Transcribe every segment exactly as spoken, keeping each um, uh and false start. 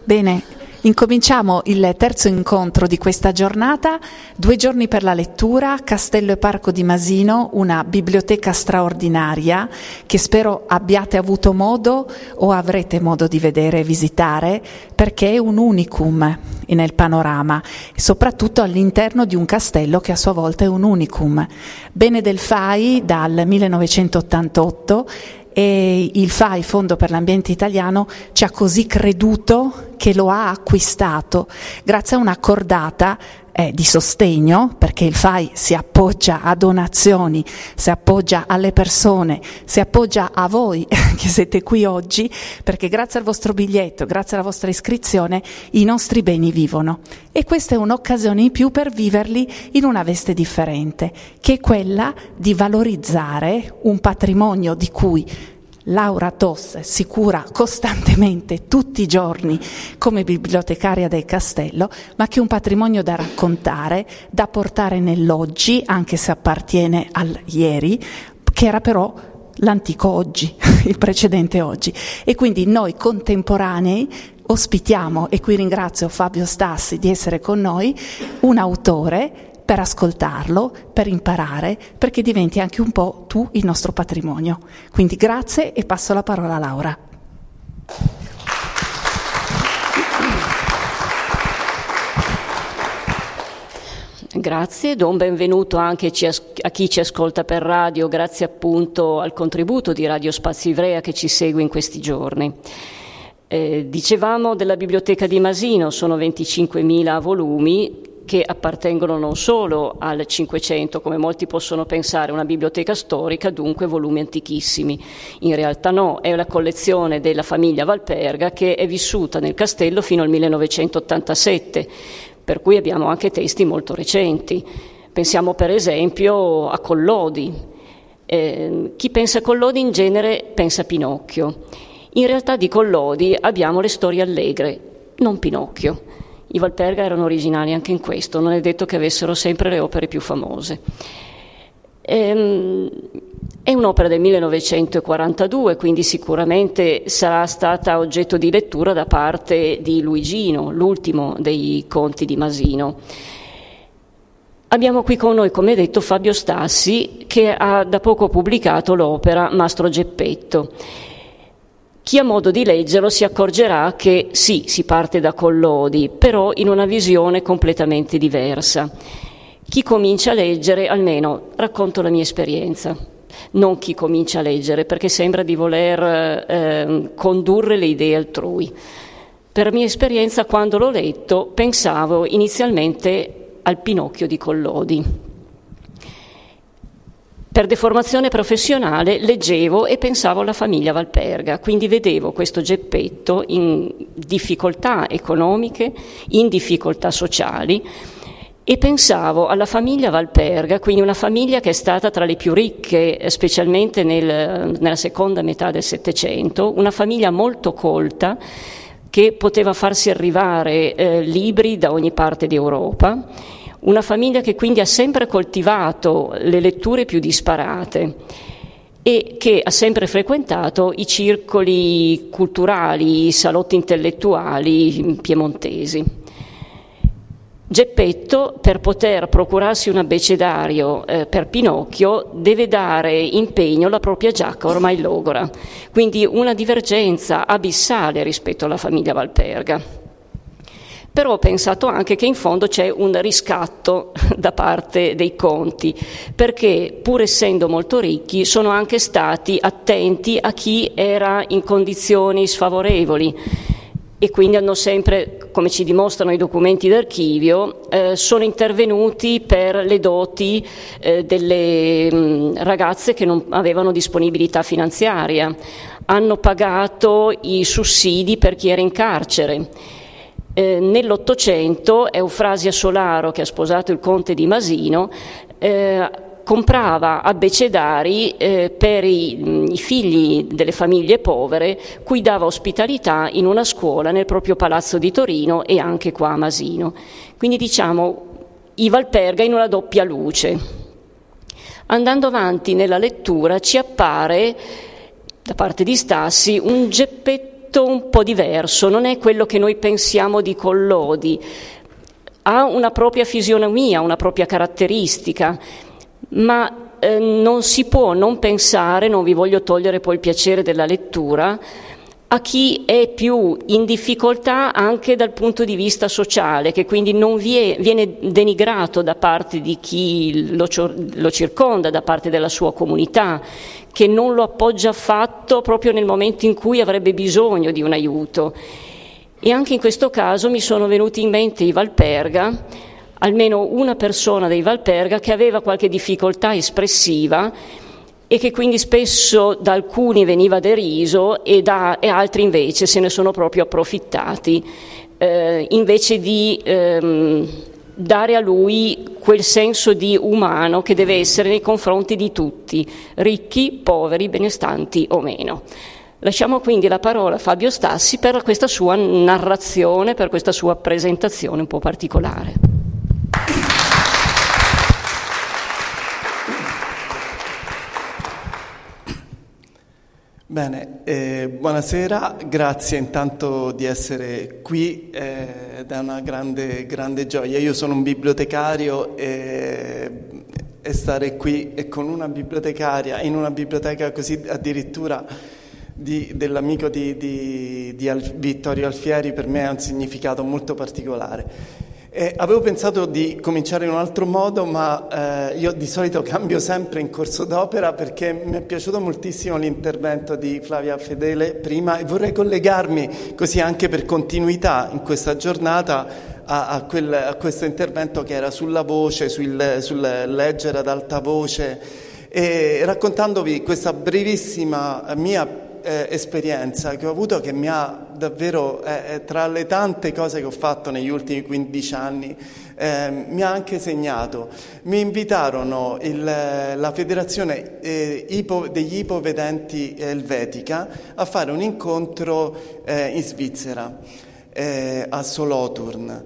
Bene, incominciamo il terzo incontro di questa giornata, due giorni per la lettura, Castello e Parco di Masino, una biblioteca straordinaria che spero abbiate avuto modo o avrete modo di vedere e visitare, perché è un unicum nel panorama, soprattutto all'interno di un castello che a sua volta è un unicum. Bene del F A I dal millenovecentottantotto, e il F A I, Fondo per l'Ambiente Italiano, ci ha così creduto che lo ha acquistato grazie a una cordata eh, di sostegno, perché il F A I si appoggia a donazioni, si appoggia alle persone, si appoggia a voi che siete qui oggi, perché grazie al vostro biglietto, grazie alla vostra iscrizione, i nostri beni vivono. E questa è un'occasione in più per viverli in una veste differente, che è quella di valorizzare un patrimonio di cui Laura Toss si cura costantemente tutti i giorni come bibliotecaria del castello, ma che è un patrimonio da raccontare, da portare nell'oggi, anche se appartiene al ieri, che era però l'antico oggi, il precedente oggi. E quindi noi contemporanei ospitiamo, e qui ringrazio Fabio Stassi di essere con noi, un autore per ascoltarlo, per imparare, perché diventi anche un po' tu il nostro patrimonio. Quindi grazie e passo la parola a Laura. Grazie, do un benvenuto anche a chi ci ascolta per radio, grazie appunto al contributo di Radio Spazio Ivrea che ci segue in questi giorni. Eh, dicevamo della Biblioteca di Masino, sono venticinquemila volumi che appartengono non solo al Cinquecento, come molti possono pensare, una biblioteca storica, dunque volumi antichissimi. In realtà no, è la collezione della famiglia Valperga che è vissuta nel castello fino al millenovecentottantasette, per cui abbiamo anche testi molto recenti. Pensiamo per esempio a Collodi. Eh, chi pensa a Collodi in genere pensa a Pinocchio. In realtà di Collodi abbiamo le storie allegre, non Pinocchio. I Valperga erano originali anche in questo, non è detto che avessero sempre le opere più famose. Ehm, è un'opera del millenovecentoquarantadue, quindi sicuramente sarà stata oggetto di lettura da parte di Luigino, l'ultimo dei conti di Masino. Abbiamo qui con noi, come detto, Fabio Stassi, che ha da poco pubblicato l'opera Mastro Geppetto. Chi ha modo di leggerlo si accorgerà che sì, si parte da Collodi, però in una visione completamente diversa. Chi comincia a leggere, almeno racconto la mia esperienza, non chi comincia a leggere, perché sembra di voler eh, condurre le idee altrui. Per mia esperienza, quando l'ho letto, pensavo inizialmente al Pinocchio di Collodi. Per deformazione professionale leggevo e pensavo alla famiglia Valperga, quindi vedevo questo Geppetto in difficoltà economiche, in difficoltà sociali, e pensavo alla famiglia Valperga, quindi una famiglia che è stata tra le più ricche, specialmente nel, nella seconda metà del Settecento, una famiglia molto colta che poteva farsi arrivare eh, libri da ogni parte d'Europa. Una famiglia che quindi ha sempre coltivato le letture più disparate e che ha sempre frequentato i circoli culturali, i salotti intellettuali piemontesi. Geppetto, per poter procurarsi un abbecedario eh, per Pinocchio, deve dare impegno alla propria giacca ormai logora, quindi una divergenza abissale rispetto alla famiglia Valperga. Però ho pensato anche che in fondo c'è un riscatto da parte dei conti, perché pur essendo molto ricchi sono anche stati attenti a chi era in condizioni sfavorevoli e quindi hanno sempre, come ci dimostrano i documenti d'archivio, eh, sono intervenuti per le doti eh, delle mh, ragazze che non avevano disponibilità finanziaria, hanno pagato i sussidi per chi era in carcere. Eh, nell'Ottocento Eufrasia Solaro, che ha sposato il conte di Masino, eh, comprava abbecedari eh, per i, i figli delle famiglie povere, cui dava ospitalità in una scuola nel proprio palazzo di Torino e anche qua a Masino. Quindi diciamo i Valperga in una doppia luce. Andando avanti nella lettura ci appare da parte di Stassi un Geppetto aspetto un po' diverso, non è quello che noi pensiamo di Collodi, ha una propria fisionomia, una propria caratteristica, ma eh, non si può non pensare, non vi voglio togliere poi il piacere della lettura, a chi è più in difficoltà anche dal punto di vista sociale, che quindi non viene denigrato da parte di chi lo, lo circonda, da parte della sua comunità, che non lo appoggia affatto proprio nel momento in cui avrebbe bisogno di un aiuto. E anche in questo caso mi sono venuti in mente i Valperga, almeno una persona dei Valperga che aveva qualche difficoltà espressiva e che quindi spesso da alcuni veniva deriso e da e altri invece se ne sono proprio approfittati, eh, invece di ehm, dare a lui quel senso di umano che deve essere nei confronti di tutti, ricchi, poveri, benestanti o meno. Lasciamo quindi la parola a Fabio Stassi per questa sua narrazione, per questa sua presentazione un po' particolare. Bene, eh, buonasera, grazie intanto di essere qui, eh, ed è una grande, grande gioia. Io sono un bibliotecario e, e stare qui e con una bibliotecaria in una biblioteca così addirittura di, dell'amico di, di, di Al, Vittorio Alfieri per me ha un significato molto particolare. Eh, avevo pensato di cominciare in un altro modo, ma eh, io di solito cambio sempre in corso d'opera perché mi è piaciuto moltissimo l'intervento di Flavia Fedele prima e vorrei collegarmi così anche per continuità in questa giornata a, a, quel, a questo intervento che era sulla voce, sul, sul leggere ad alta voce e raccontandovi questa brevissima mia Eh, esperienza che ho avuto, che mi ha davvero, eh, tra le tante cose che ho fatto negli ultimi quindici anni, eh, mi ha anche segnato. Mi invitarono il, la federazione eh, ipo, degli ipovedenti elvetica a fare un incontro eh, in Svizzera, eh, a Solothurn.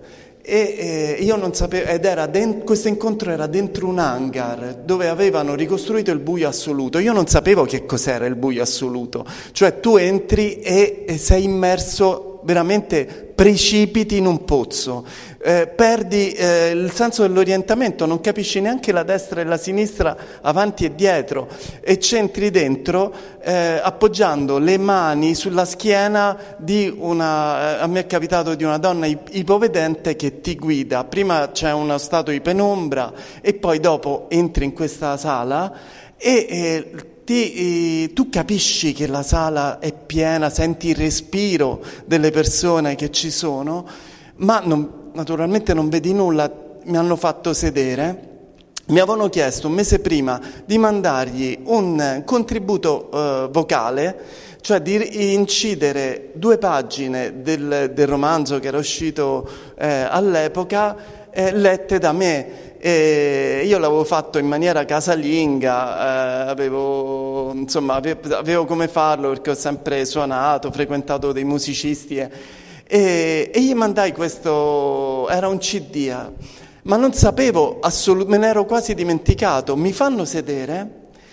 E eh, io non sapevo, ed era dent- questo incontro era dentro un hangar dove avevano ricostruito il buio assoluto. Io non sapevo che cos'era il buio assoluto, cioè tu entri e, e sei immerso, veramente precipiti in un pozzo, eh, perdi eh, il senso dell'orientamento, non capisci neanche la destra e la sinistra, avanti e dietro, e c'entri dentro eh, appoggiando le mani sulla schiena di una, eh, a me è capitato di una donna ipovedente che ti guida. Prima c'è uno stato di penombra e poi dopo entri in questa sala e eh, Ti, eh, tu capisci che la sala è piena, senti il respiro delle persone che ci sono, ma non, naturalmente non vedi nulla. Mi hanno fatto sedere, mi avevano chiesto un mese prima di mandargli un contributo eh, vocale, cioè di incidere due pagine del, del romanzo che era uscito eh, all'epoca, eh, lette da me. E io l'avevo fatto in maniera casalinga, eh, avevo, insomma, avevo, avevo come farlo perché ho sempre suonato, frequentato dei musicisti e, e, e gli mandai questo, era un C D, ma non sapevo assolutamente, me ne ero quasi dimenticato. Mi fanno sedere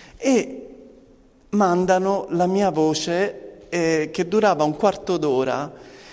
e mandano la mia voce eh, che durava un quarto d'ora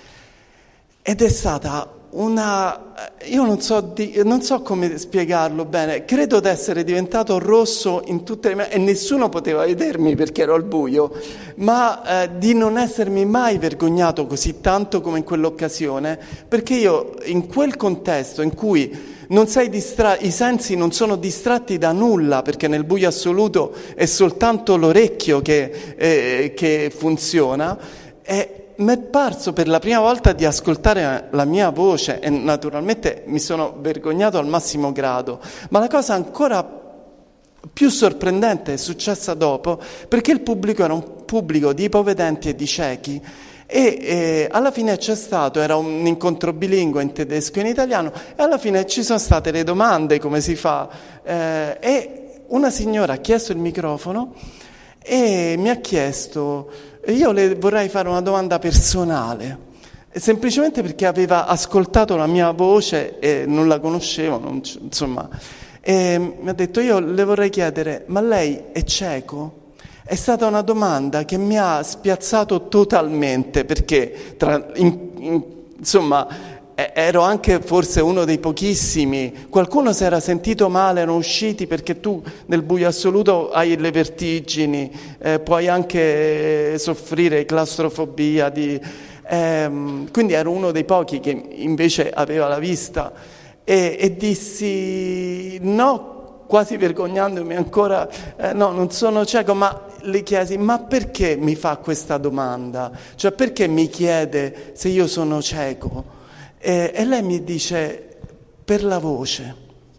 ed è stata una, io non so, di, non so come spiegarlo bene, credo di essere diventato rosso in tutte le mie, e nessuno poteva vedermi perché ero al buio, ma eh, di non essermi mai vergognato così tanto come in quell'occasione, perché io in quel contesto in cui non sei distra- i sensi non sono distratti da nulla, perché nel buio assoluto è soltanto l'orecchio che, eh, che funziona, è mi è parso per la prima volta di ascoltare la mia voce e naturalmente mi sono vergognato al massimo grado, ma la cosa ancora più sorprendente è successa dopo, perché il pubblico era un pubblico di ipovedenti e di ciechi e eh, alla fine c'è stato, era un incontro bilingue in tedesco e in italiano, e alla fine ci sono state le domande, come si fa, eh, e una signora ha chiesto il microfono e mi ha chiesto: io le vorrei fare una domanda personale, semplicemente perché aveva ascoltato la mia voce e non la conoscevo, non, insomma, e mi ha detto: io le vorrei chiedere, ma lei è cieco? È stata una domanda che mi ha spiazzato totalmente, perché tra, in, in, insomma ero anche forse uno dei pochissimi, qualcuno si era sentito male, erano usciti, perché tu nel buio assoluto hai le vertigini, eh, puoi anche soffrire claustrofobia, di, ehm, quindi ero uno dei pochi che invece aveva la vista e, e dissi no, quasi vergognandomi ancora, eh, no, non sono cieco, ma le chiesi, ma perché mi fa questa domanda? Cioè perché mi chiede se io sono cieco? E, e lei mi dice, per la voce.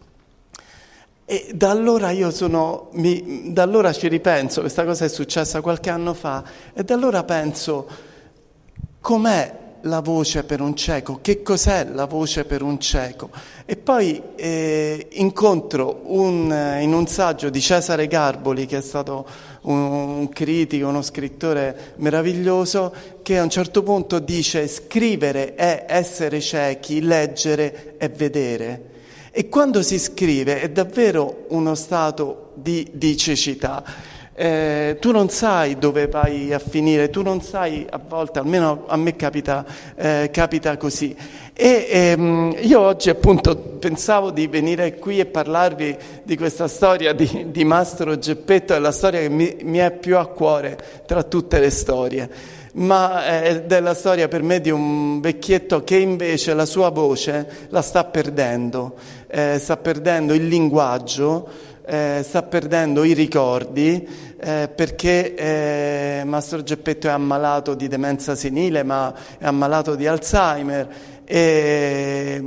E da allora io sono, mi, da allora ci ripenso, questa cosa è successa qualche anno fa, e da allora penso, com'è la voce per un cieco? Che cos'è la voce per un cieco? E poi eh, incontro un, in un saggio di Cesare Garboli, che è stato un, un critico, uno scrittore meraviglioso, che a un certo punto dice: scrivere è essere ciechi, leggere è vedere. E quando si scrive è davvero uno stato di, di cecità. Eh, tu non sai dove vai a finire, tu non sai, a volte, almeno a me capita, eh, capita così. E ehm, io oggi appunto pensavo di venire qui e parlarvi di questa storia di, di Mastro Geppetto, è la storia che mi, mi è più a cuore tra tutte le storie, ma è della storia per me di un vecchietto che invece la sua voce la sta perdendo, eh, sta perdendo il linguaggio, Eh, sta perdendo i ricordi, eh, perché eh, Mastro Geppetto è ammalato di demenza senile, ma è ammalato di Alzheimer e,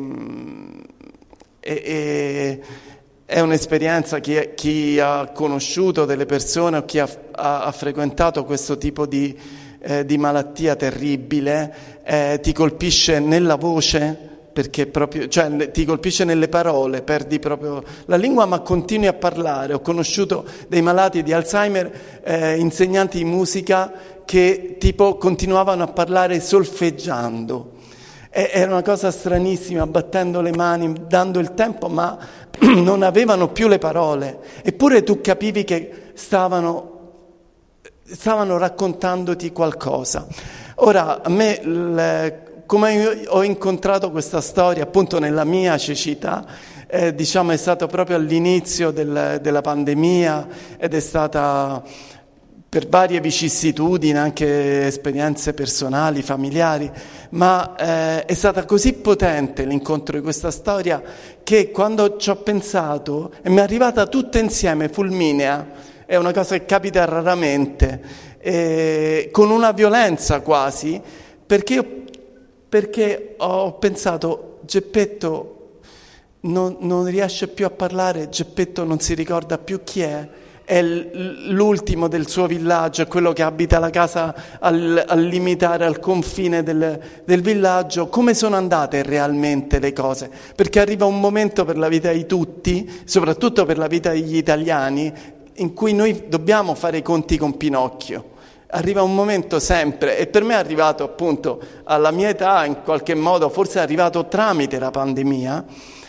e, e è un'esperienza, chi, chi ha conosciuto delle persone o chi ha, ha, ha frequentato questo tipo di, eh, di malattia terribile, eh, ti colpisce nella voce, perché proprio, cioè, ti colpisce nelle parole, perdi proprio la lingua, ma continui a parlare. Ho conosciuto dei malati di Alzheimer, eh, insegnanti di musica, che tipo continuavano a parlare solfeggiando. E, era una cosa stranissima, battendo le mani, dando il tempo, ma non avevano più le parole. Eppure tu capivi che stavano, stavano raccontandoti qualcosa. Ora, a me... Le, come io ho incontrato questa storia appunto nella mia cecità, eh, diciamo è stato proprio all'inizio del, della pandemia, ed è stata per varie vicissitudini, anche esperienze personali, familiari, ma eh, è stata così potente l'incontro di questa storia che quando ci ho pensato, e mi è arrivata tutta insieme, fulminea, è una cosa che capita raramente, eh, con una violenza quasi, perché io perché ho pensato, Geppetto non, non riesce più a parlare, Geppetto non si ricorda più chi è, è l'ultimo del suo villaggio, è quello che abita la casa al, al limitare, al confine del, del villaggio. Come sono andate realmente le cose? Perché arriva un momento per la vita di tutti, soprattutto per la vita degli italiani, in cui noi dobbiamo fare i conti con Pinocchio. Arriva un momento sempre, e per me è arrivato appunto alla mia età, in qualche modo, forse è arrivato tramite la pandemia,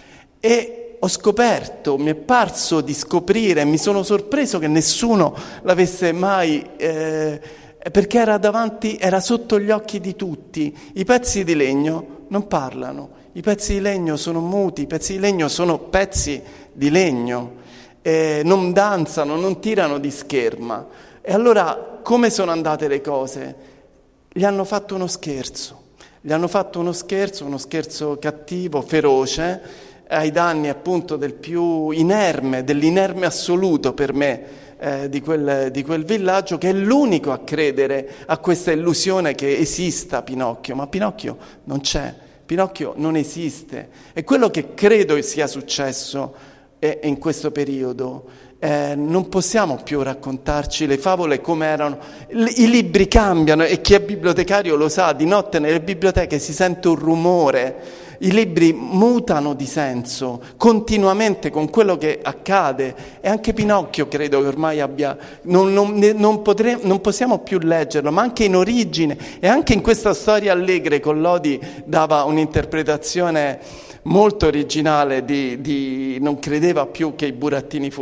e ho scoperto, mi è parso di scoprire, mi sono sorpreso che nessuno l'avesse mai, eh, perché era davanti, era sotto gli occhi di tutti. I pezzi di legno non parlano, i pezzi di legno sono muti, i pezzi di legno sono pezzi di legno, eh, non danzano, non tirano di scherma. E allora come sono andate le cose? Gli hanno fatto uno scherzo, gli hanno fatto uno scherzo, uno scherzo cattivo, feroce, ai danni appunto del più inerme, dell'inerme assoluto per me eh, di, quel, di quel villaggio, che è l'unico a credere a questa illusione che esista Pinocchio, ma Pinocchio non c'è, Pinocchio non esiste. E quello che credo sia successo eh, in questo periodo, Eh, non possiamo più raccontarci le favole come erano. I libri cambiano, e chi è bibliotecario lo sa, di notte nelle biblioteche si sente un rumore, i libri mutano di senso continuamente con quello che accade, e anche Pinocchio credo che ormai abbia, non, non, non, potre, non possiamo più leggerlo, ma anche in origine, e anche in questa storia Allegre Collodi dava un'interpretazione molto originale, di, di, non credeva più che i burattini fossero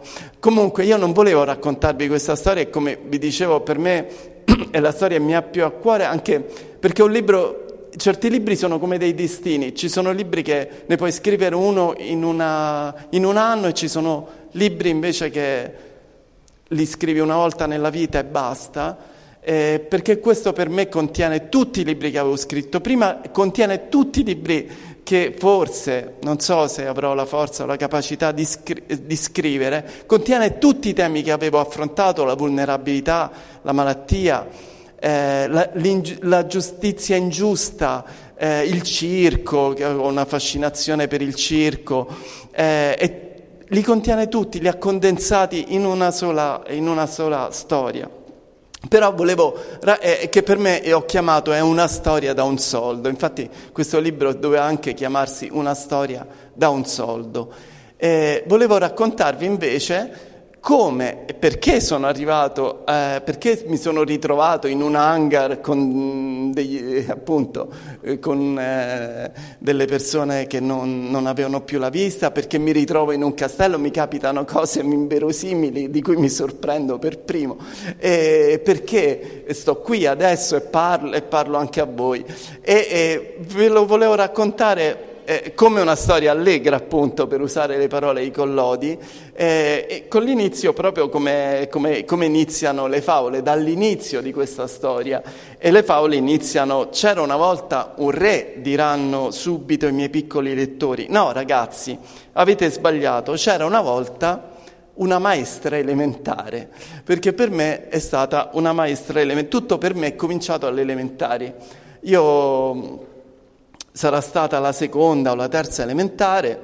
Comunque io non volevo raccontarvi questa storia e, come vi dicevo, per me è la storia che mi ha più a cuore, anche perché un libro, certi libri sono come dei destini, ci sono libri che ne puoi scrivere uno in, una, in un anno e ci sono libri invece che li scrivi una volta nella vita e basta, eh, perché questo per me contiene tutti i libri che avevo scritto prima, contiene tutti i libri che forse, non so se avrò la forza o la capacità di, scri- di scrivere, contiene tutti i temi che avevo affrontato, la vulnerabilità, la malattia, eh, la, la giustizia ingiusta, eh, il circo, che ho una fascinazione per il circo, eh, e li contiene tutti, li ha condensati in una sola, in una sola storia. Però volevo, eh, che per me ho chiamato è una storia da un soldo, infatti questo libro doveva anche chiamarsi Una storia da un soldo. Eh, volevo raccontarvi invece come e perché sono arrivato, eh, perché mi sono ritrovato in un hangar con degli, appunto, eh, con eh, delle persone che non, non avevano più la vista, perché mi ritrovo in un castello, mi capitano cose inverosimili di cui mi sorprendo per primo, e perché sto qui adesso e parlo, e parlo anche a voi. E, e ve lo volevo raccontare Eh, come una storia allegra, appunto, per usare le parole di Collodi, eh, e con l'inizio proprio come, come, come iniziano le favole, dall'inizio di questa storia. E le favole iniziano: c'era una volta un re, diranno subito i miei piccoli lettori. No, ragazzi, avete sbagliato, c'era una volta una maestra elementare, perché per me è stata una maestra elementare, tutto per me è cominciato alle elementari. Io... sarà stata la seconda o la terza elementare,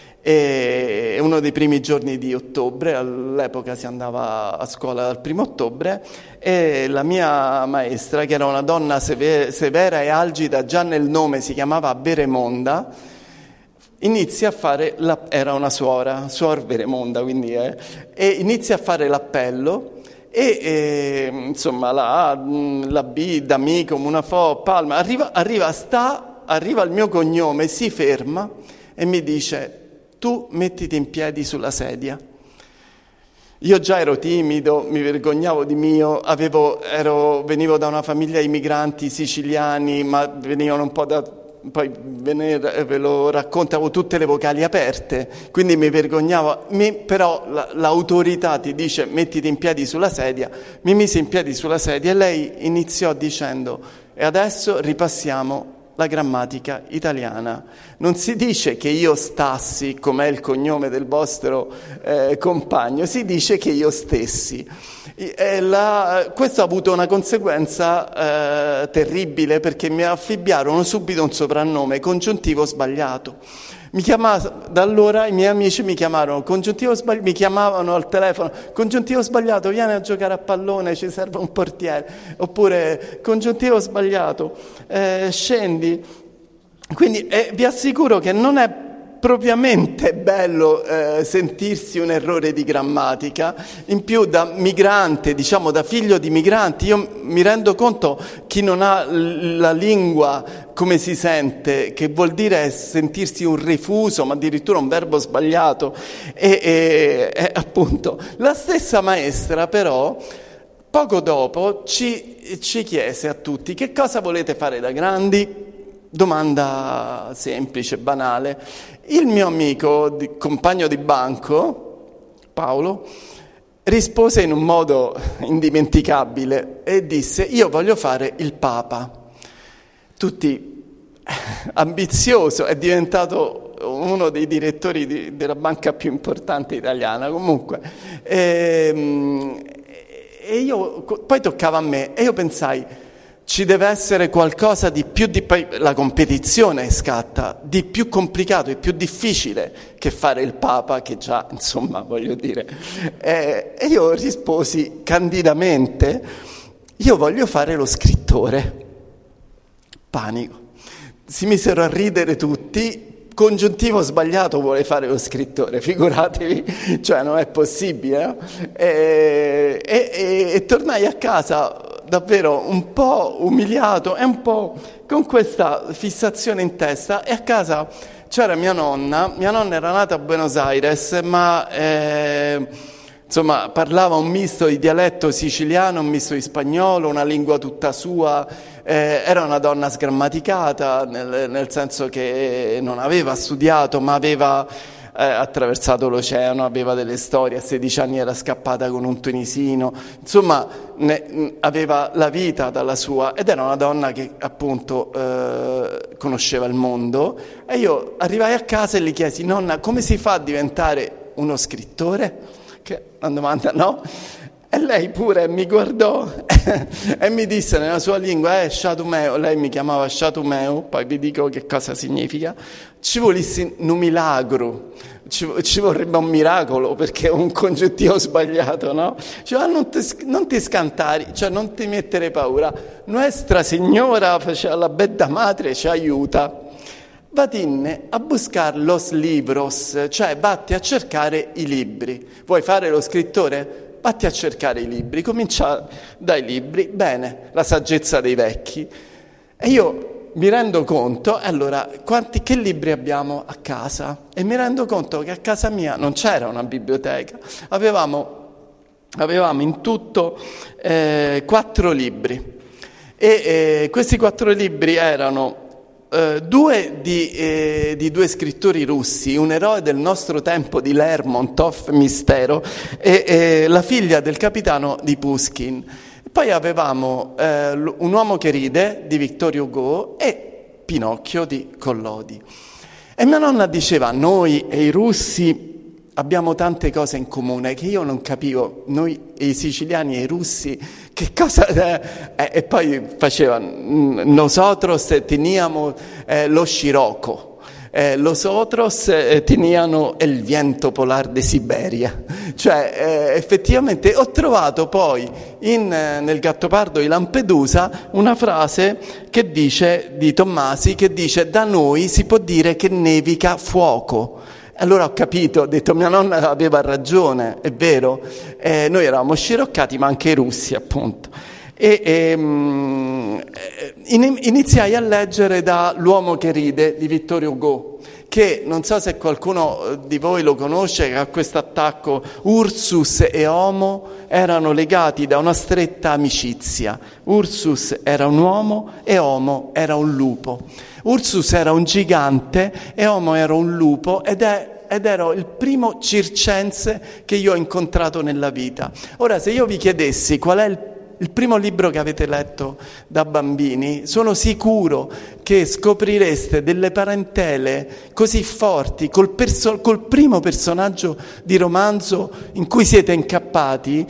e uno dei primi giorni di ottobre, all'epoca si andava a scuola dal primo ottobre, e la mia maestra, che era una donna severa, severa e algida, già nel nome si chiamava Veremonda, inizia a fare, la, era una suora, suor Veremonda, quindi è, e inizia a fare l'appello. E, e insomma la A, la B, d'amico, una fo, palma, arriva, arriva sta... arriva il mio cognome, si ferma e mi dice: tu mettiti in piedi sulla sedia. Io già ero timido, mi vergognavo di mio, avevo, ero, venivo da una famiglia di migranti siciliani, ma venivano un po' da... poi ve, ne, ve lo raccontavo tutte le vocali aperte, quindi mi vergognavo, mi, però la, l'autorità ti dice mettiti in piedi sulla sedia, mi mise in piedi sulla sedia e lei iniziò dicendo: e adesso ripassiamo la grammatica italiana. Non si dice che io stassi, com'è il cognome del vostro eh, compagno, si dice che io stessi. E la, questo ha avuto una conseguenza eh, terribile, perché mi affibbiarono subito un soprannome, congiuntivo sbagliato. Mi chiamava, da allora i miei amici mi chiamarono congiuntivo sbagliato, mi chiamavano al telefono: congiuntivo sbagliato, vieni a giocare a pallone, ci serve un portiere, oppure congiuntivo sbagliato, eh, scendi. Quindi eh, vi assicuro che non è propriamente bello eh, sentirsi un errore di grammatica, in più da migrante, diciamo da figlio di migranti. Io mi rendo conto, chi non ha la lingua come si sente, che vuol dire sentirsi un refuso, ma addirittura un verbo sbagliato, e, e, e appunto la stessa maestra però poco dopo ci, ci chiese a tutti: che cosa volete fare da grandi? Domanda semplice, banale. Il mio amico, di, compagno di banco, Paolo, rispose in un modo indimenticabile e disse: io voglio fare il Papa. Tutti, ambizioso, è diventato uno dei direttori di, della banca più importante italiana, comunque. E, e io, poi toccava a me, e io pensai: ci deve essere qualcosa di più, di la competizione scatta, di più complicato e più difficile che fare il Papa, che già, insomma, voglio dire. E, e io risposi candidamente: io voglio fare lo scrittore. Panico. Si misero a ridere tutti. Congiuntivo sbagliato, vuole fare lo scrittore, figuratevi, cioè non è possibile, no? E, e, e, e tornai a casa davvero un po' umiliato e un po' con questa fissazione in testa, e a casa c'era mia nonna. Mia nonna era nata a Buenos Aires, ma eh, insomma parlava un misto di dialetto siciliano, un misto di spagnolo, una lingua tutta sua, eh, era una donna sgrammaticata, nel, nel senso che non aveva studiato ma aveva eh, attraversato l'oceano, aveva delle storie, a sedici anni era scappata con un tunisino, insomma ne, aveva la vita dalla sua, ed era una donna che appunto eh, conosceva il mondo. E io arrivai a casa e le chiesi: nonna, come si fa a diventare uno scrittore? Che è una domanda, no? E lei pure mi guardò e mi disse nella sua lingua, eh, Shatumeu, lei mi chiamava Shatumeu, poi vi dico che cosa significa, ci volessi un milagro, ci, ci vorrebbe un miracolo, perché è un congiuntivo sbagliato, no? Cioè, ah, non, ti, non ti scantare, cioè non ti mettere paura, Nuestra Signora, faceva la bella madre, ci aiuta. Vatinne a buscar los libros, cioè vatti a cercare i libri. Vuoi fare lo scrittore? Vatti a cercare i libri, comincia dai libri, bene, la saggezza dei vecchi. E io mi rendo conto, allora, quanti, che libri abbiamo a casa? E mi rendo conto che a casa mia non c'era una biblioteca, avevamo, avevamo in tutto eh, quattro libri. E eh, questi quattro libri erano Uh, due di, eh, di due scrittori russi, un eroe del nostro tempo di Lermontov, Mistero, e eh, la figlia del capitano di Pushkin. Poi avevamo eh, Un uomo che ride di Victor Hugo e Pinocchio di Collodi. E mia nonna diceva: noi e i russi abbiamo tante cose in comune che io non capivo, noi e i siciliani e i russi, che cosa... Eh, e poi faceva, nosotros teníamos eh, lo scirocco, eh, los otros eh, teníano el viento polar de Siberia. Cioè, eh, effettivamente ho trovato poi in, eh, nel Gattopardo di Lampedusa una frase che dice, di Tommasi, che dice: da noi si può dire che nevica fuoco. Allora ho capito, ho detto, mia nonna aveva ragione, è vero, eh, noi eravamo sciroccati, ma anche i russi, appunto. E, e um, in, iniziai a leggere da L'uomo che ride di Victor Hugo, che non so se qualcuno di voi lo conosce, che ha questo attacco. Ursus e Homo erano legati da una stretta amicizia. Ursus era un uomo e Homo era un lupo. Ursus era un gigante e Homo era un lupo, ed è ed ero il primo circense che io ho incontrato nella vita. Ora, se io vi chiedessi qual è il, il primo libro che avete letto da bambini, sono sicuro che scoprireste delle parentele così forti col, perso- col primo personaggio di romanzo in cui siete incappati,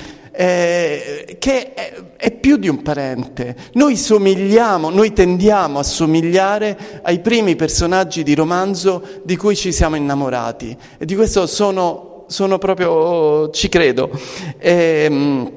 Eh, che è, è più di un parente. Noi somigliamo, noi tendiamo a somigliare ai primi personaggi di romanzo di cui ci siamo innamorati, e di questo sono, sono proprio, ci credo. E,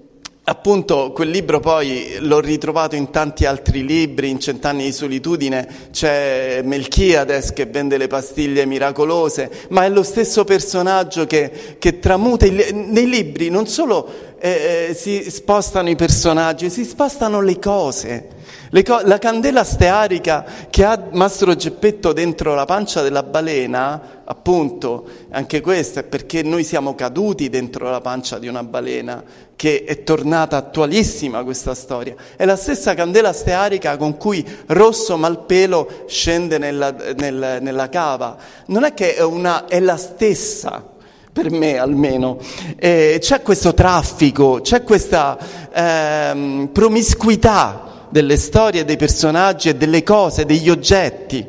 appunto quel libro poi l'ho ritrovato in tanti altri libri. In Cent'anni di solitudine c'è Melchiades che vende le pastiglie miracolose, ma è lo stesso personaggio che, che tramuta il, nei libri. Non solo eh, si spostano i personaggi, si spostano le cose. Le co- la candela stearica che ha Mastro Geppetto dentro la pancia della balena, appunto, anche questo è perché noi siamo caduti dentro la pancia di una balena, che è tornata attualissima questa storia. È la stessa candela stearica con cui Rosso Malpelo scende nella, nel, nella cava. Non è che è una, è la stessa, per me almeno. Eh, c'è questo traffico, c'è questa ehm, promiscuità delle storie, dei personaggi e delle cose, degli oggetti.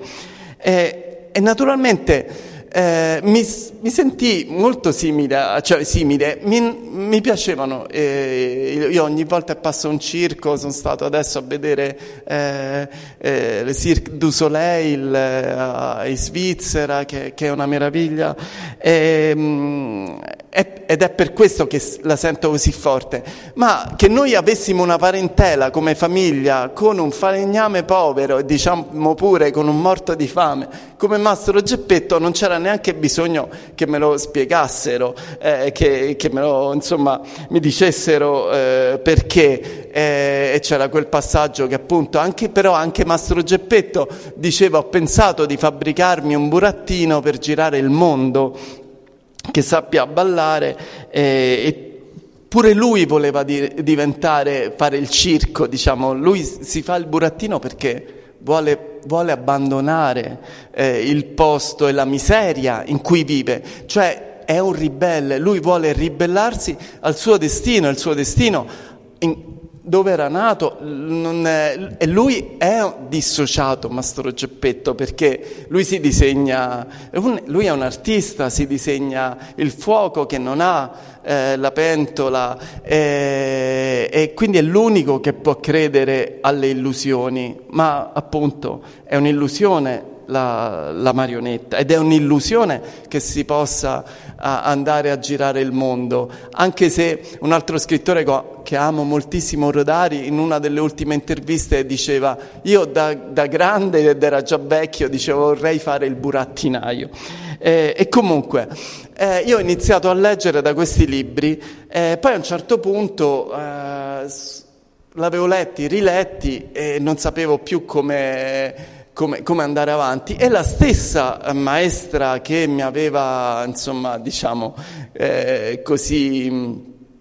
E, e naturalmente eh, mi, mi sentii molto simile, cioè simile, mi, mi piacevano. Eh, io ogni volta che passo a un circo, sono stato adesso a vedere eh, eh, le Cirque du Soleil eh, in Svizzera, che, che è una meraviglia. E, mh, ed è per questo che la sento così forte. Ma che noi avessimo una parentela come famiglia con un falegname povero, e diciamo pure con un morto di fame come Mastro Geppetto, non c'era neanche bisogno che me lo spiegassero, eh, che, che me lo, insomma, mi dicessero eh, perché. Eh, e c'era quel passaggio che appunto anche, però anche Mastro Geppetto diceva: ho pensato di fabbricarmi un burattino per girare il mondo. che sappia ballare, eh, e pure lui voleva di, diventare, fare il circo, diciamo, lui si fa il burattino perché vuole, vuole abbandonare eh, il posto e la miseria in cui vive, cioè è un ribelle, lui vuole ribellarsi al suo destino, il suo destino in, dove era nato, non è, e lui è dissociato, Mastro Geppetto, perché lui si disegna, lui è un artista, si disegna il fuoco che non ha eh, la pentola, eh, e quindi è l'unico che può credere alle illusioni, ma appunto è un'illusione La, la marionetta, ed è un'illusione che si possa a, andare a girare il mondo, anche se un altro scrittore co- che amo moltissimo, Rodari, in una delle ultime interviste diceva: io da, da grande, ed era già vecchio, dicevo vorrei fare il burattinaio. Eh, e comunque eh, io ho iniziato a leggere da questi libri, eh, poi a un certo punto eh, l'avevo letti, riletti, e non sapevo più come Come, come andare avanti, e la stessa maestra che mi aveva, insomma, diciamo, eh, così mh,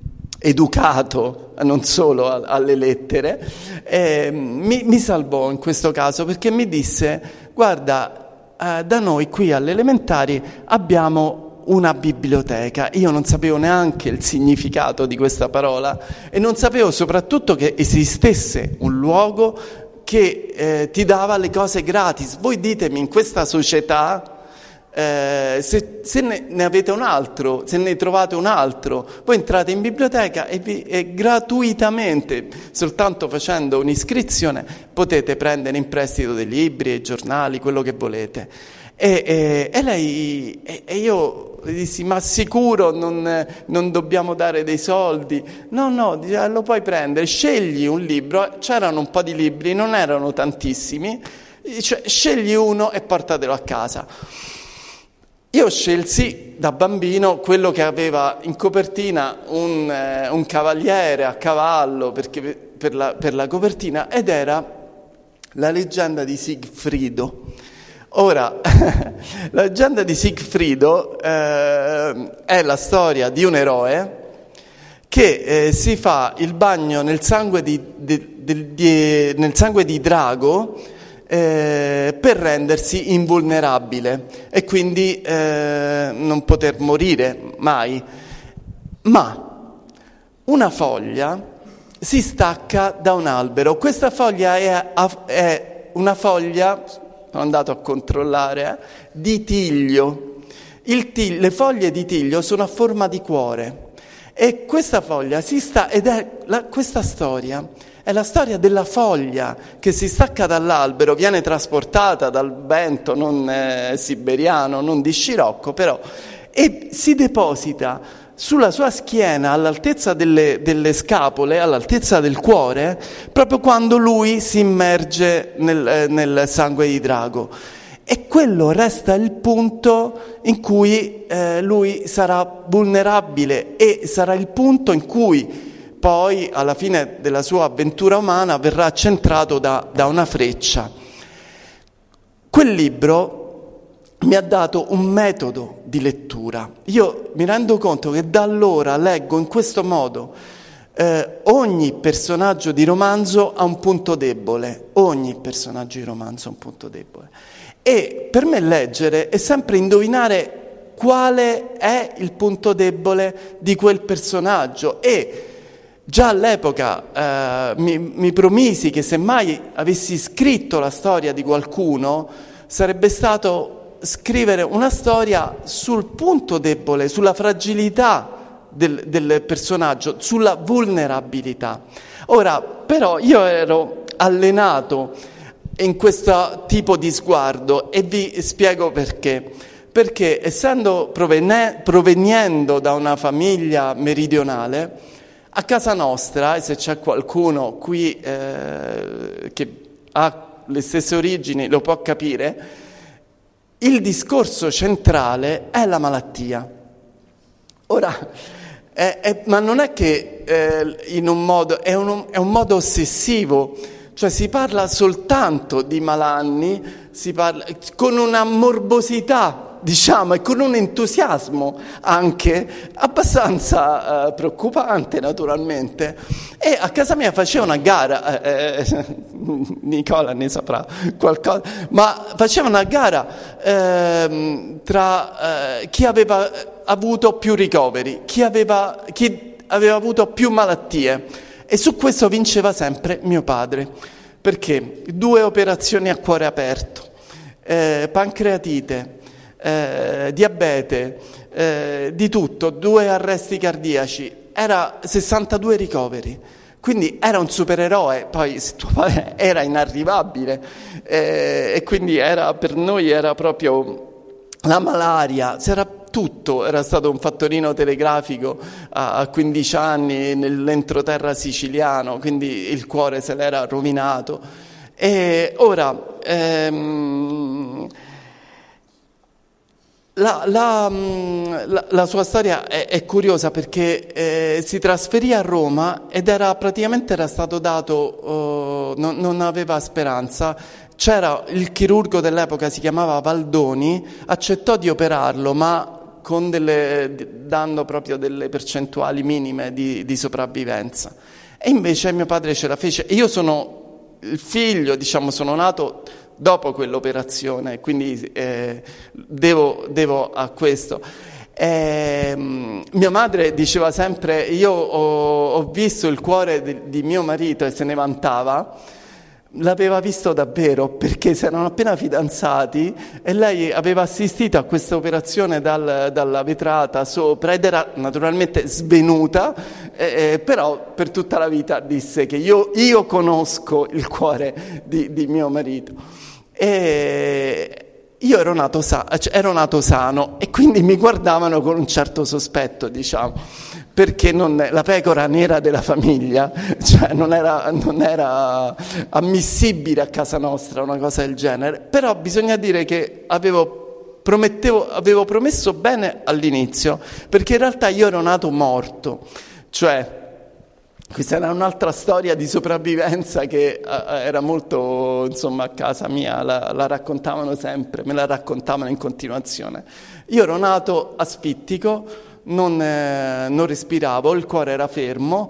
educato, non solo a, alle lettere, eh, mi, mi salvò in questo caso, perché mi disse: guarda, eh, da noi qui alle elementari abbiamo una biblioteca. Io non sapevo neanche il significato di questa parola, e non sapevo soprattutto che esistesse un luogo che eh, ti dava le cose gratis. Voi ditemi, in questa società, eh, se, se ne, ne avete un altro, se ne trovate un altro, voi entrate in biblioteca e, vi, e gratuitamente, soltanto facendo un'iscrizione, potete prendere in prestito dei libri, giornali, quello che volete. E, e, e lei, e, e io dissi: ma sicuro non, non dobbiamo dare dei soldi? No, no, lo puoi prendere, scegli un libro. C'erano un po' di libri, non erano tantissimi, cioè, scegli uno e portatelo a casa. Io scelsi da bambino quello che aveva in copertina un, eh, un cavaliere a cavallo, perché per la, per la copertina, ed era La leggenda di Sigfrido. Ora, la leggenda di Sigfrido eh, è la storia di un eroe che eh, si fa il bagno nel sangue di, di, di, di, nel sangue di drago eh, per rendersi invulnerabile e quindi eh, non poter morire mai. Ma una foglia si stacca da un albero. Questa foglia è, è una foglia... sono andato a controllare, eh, di tiglio. Il tiglio. Le foglie di tiglio sono a forma di cuore, e questa foglia si sta, ed è la, questa storia è la storia della foglia che si stacca dall'albero, viene trasportata dal vento, non eh, siberiano, non di scirocco, però, e si deposita sulla sua schiena, all'altezza delle, delle scapole, all'altezza del cuore, proprio quando lui si immerge nel, nel sangue di drago. E quello resta il punto in cui eh, lui sarà vulnerabile, e sarà il punto in cui poi, alla fine della sua avventura umana, verrà centrato da, da una freccia. Quel libro mi ha dato un metodo di lettura. Io mi rendo conto che da allora leggo in questo modo. Eh, ogni personaggio di romanzo ha un punto debole, ogni personaggio di romanzo ha un punto debole. E per me leggere è sempre indovinare quale è il punto debole di quel personaggio, e già all'epoca eh, mi, mi promisi che se mai avessi scritto la storia di qualcuno sarebbe stato scrivere una storia sul punto debole, sulla fragilità del, del personaggio, sulla vulnerabilità. Ora, però, io ero allenato in questo tipo di sguardo, e vi spiego perché. Perché essendo provene, proveniendo da una famiglia meridionale, a casa nostra, e se c'è qualcuno qui eh, che ha le stesse origini lo può capire, il discorso centrale è la malattia. Ora, è, è, ma non è che eh, in un modo, è un, è un modo ossessivo, cioè si parla soltanto di malanni, si parla con una morbosità diciamo, e con un entusiasmo anche abbastanza eh, preoccupante, naturalmente. E a casa mia faceva una gara, eh, eh, Nicola ne saprà qualcosa, ma faceva una gara eh, tra eh, chi aveva avuto più ricoveri, chi aveva, chi aveva avuto più malattie, e su questo vinceva sempre mio padre, perché due operazioni a cuore aperto, eh, pancreatite, eh, diabete, eh, di tutto, due arresti cardiaci, era sessantadue ricoveri. Quindi era un supereroe, poi tuo padre era inarrivabile, eh, e quindi era, per noi era proprio la malaria, c'era tutto, era stato un fattorino telegrafico a, a quindici anni nell'entroterra siciliano, quindi il cuore se l'era rovinato. E ora ehm, La, la, la, la sua storia è, è curiosa perché eh, si trasferì a Roma ed era praticamente era stato dato, eh, non, non aveva speranza. C'era il chirurgo dell'epoca, si chiamava Valdoni, accettò di operarlo, ma con delle, dando proprio delle percentuali minime di, di sopravvivenza. E invece mio padre ce la fece. Io sono il figlio, diciamo, sono nato dopo quell'operazione, quindi eh, devo, devo a questo. Eh, mia madre diceva sempre, io ho, ho visto il cuore di, di mio marito, e se ne vantava, l'aveva visto davvero, perché si erano appena fidanzati e lei aveva assistito a questa operazione dal, dalla vetrata sopra ed era naturalmente svenuta, eh, però per tutta la vita disse che io, io conosco il cuore di, di mio marito. E io ero nato, sa- ero nato sano e quindi mi guardavano con un certo sospetto, diciamo, perché non, la pecora nera della famiglia, cioè non era, non era ammissibile a casa nostra una cosa del genere. Però bisogna dire che avevo, promettevo, avevo promesso bene all'inizio, perché in realtà io ero nato morto, cioè questa era un'altra storia di sopravvivenza che uh, era molto, insomma, a casa mia la, la raccontavano sempre, me la raccontavano in continuazione. Io ero nato asfittico, non, eh, non respiravo, il cuore era fermo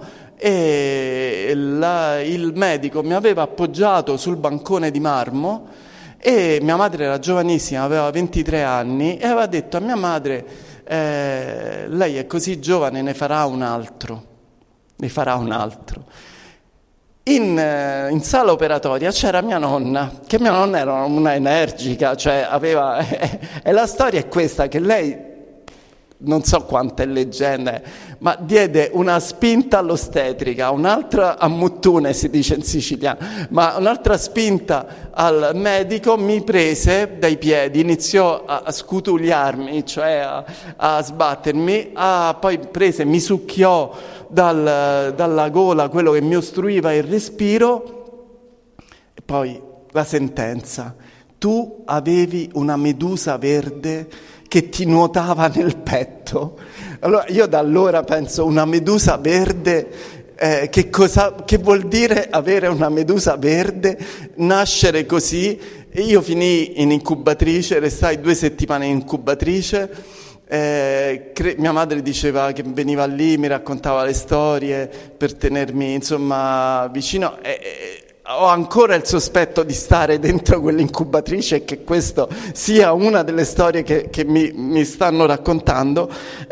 e la, il medico mi aveva appoggiato sul bancone di marmo e mia madre era giovanissima, aveva ventitré anni e aveva detto a mia madre eh, lei è così giovane, ne farà un altro. ne farà un altro. In, in sala operatoria c'era mia nonna, che mia nonna era una energica, cioè aveva... e la storia è questa, che lei, non so quante leggende, ma diede una spinta all'ostetrica, un'altra a muttune si dice in siciliano, ma un'altra spinta al medico, mi prese dai piedi, iniziò a, a scutuliarmi, cioè a, a sbattermi, a, poi prese, mi succhiò dal, dalla gola quello che mi ostruiva il respiro, e poi la sentenza: tu avevi una medusa verde che ti nuotava nel petto. Allora io da allora penso, una medusa verde, eh, che, cosa, che vuol dire avere una medusa verde, nascere così? E io finii in incubatrice, restai due settimane in incubatrice, eh, cre- mia madre diceva che veniva lì, mi raccontava le storie per tenermi, insomma, vicino, e, e, ho ancora il sospetto di stare dentro quell'incubatrice e che questo sia una delle storie che, che mi, mi stanno raccontando,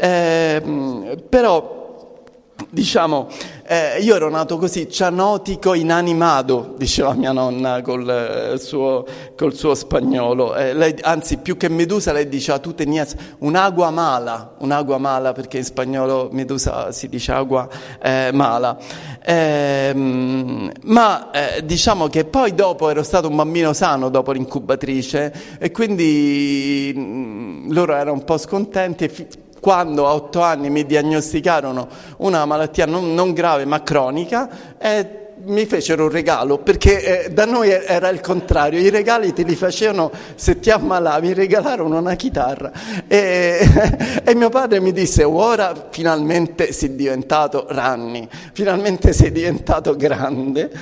eh, però diciamo eh, io ero nato così, cianotico inanimado, diceva mia nonna col eh, suo, col suo spagnolo, eh, lei, anzi più che medusa lei diceva tu tenías un'agua mala, un'agua mala perché in spagnolo medusa si dice agua eh, mala, eh, ma eh, diciamo che poi dopo ero stato un bambino sano dopo l'incubatrice e quindi mh, loro erano un po' scontenti e fi- quando a otto anni mi diagnosticarono una malattia non, non grave ma cronica, e mi fecero un regalo, perché eh, da noi era il contrario, i regali te li facevano se ti ammalavi, mi regalarono una chitarra e, e mio padre mi disse: ora finalmente sei diventato Ranni, finalmente sei diventato grande.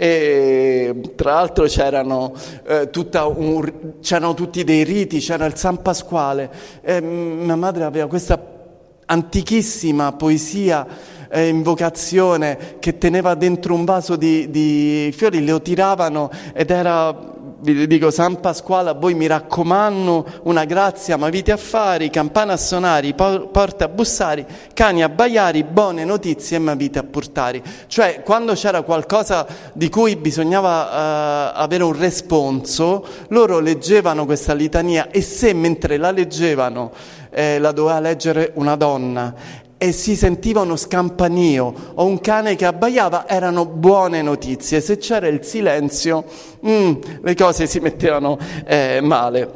E tra l'altro c'erano, eh, tutta un, c'erano tutti dei riti, c'era il San Pasquale, e mia madre aveva questa antichissima poesia, Eh, invocazione che teneva dentro un vaso di, di fiori, lo tiravano ed era, vi dico, San Pasquale, a voi mi raccomando una grazia, ma vite affari, campana a sonari, porte a bussari, cani a baiari, buone notizie ma vite a portare. Cioè, quando c'era qualcosa di cui bisognava uh, avere un responso, loro leggevano questa litania, e se mentre la leggevano eh, la doveva leggere una donna e si sentiva uno scampanio o un cane che abbaiava, erano buone notizie. Se c'era il silenzio, mm, le cose si mettevano eh, male.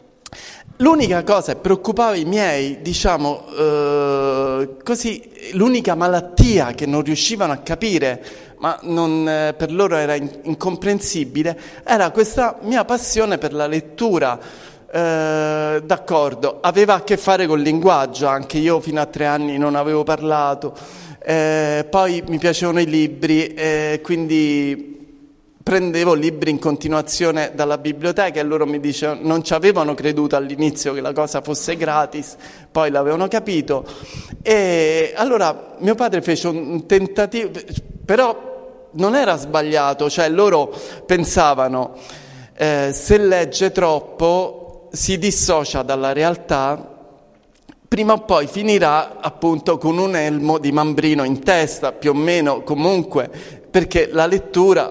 L'unica cosa che preoccupava i miei, diciamo, eh, così, l'unica malattia che non riuscivano a capire, ma non, eh, per loro era in- incomprensibile, era questa mia passione per la lettura. Eh, d'accordo, aveva a che fare col linguaggio, anche io fino a tre anni non avevo parlato, eh, poi mi piacevano i libri, eh, quindi prendevo libri in continuazione dalla biblioteca, e loro mi dicevano, non ci avevano creduto all'inizio che la cosa fosse gratis, poi l'avevano capito, e allora mio padre fece un tentativo, però non era sbagliato, cioè loro pensavano eh, se legge troppo si dissocia dalla realtà, prima o poi finirà appunto con un elmo di Mambrino in testa, più o meno, comunque, perché la lettura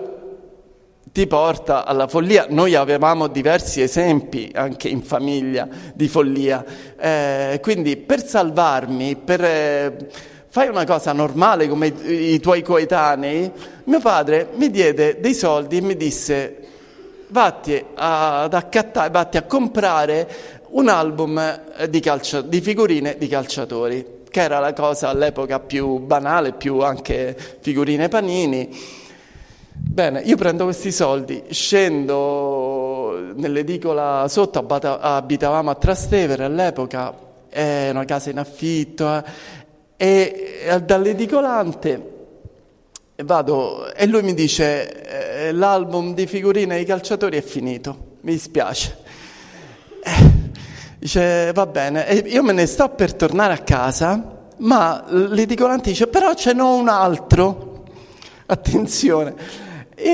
ti porta alla follia. Noi avevamo diversi esempi anche in famiglia di follia, eh, quindi per salvarmi, per eh, fai una cosa normale come i, i tuoi coetanei, mio padre mi diede dei soldi e mi disse: vatti ad accattare, vatti a comprare un album di, calcio, di figurine di calciatori, che era la cosa all'epoca più banale, più anche figurine Panini. Bene, io prendo questi soldi, scendo nell'edicola sotto, abitavamo a Trastevere all'epoca, è una casa in affitto, eh, e dall'edicolante vado e lui mi dice: eh, l'album di figurine di calciatori è finito, mi dispiace. Eh, dice: va bene, e io me ne sto per tornare a casa, ma l'edicolante dice: però ce n'ho un altro, attenzione, e,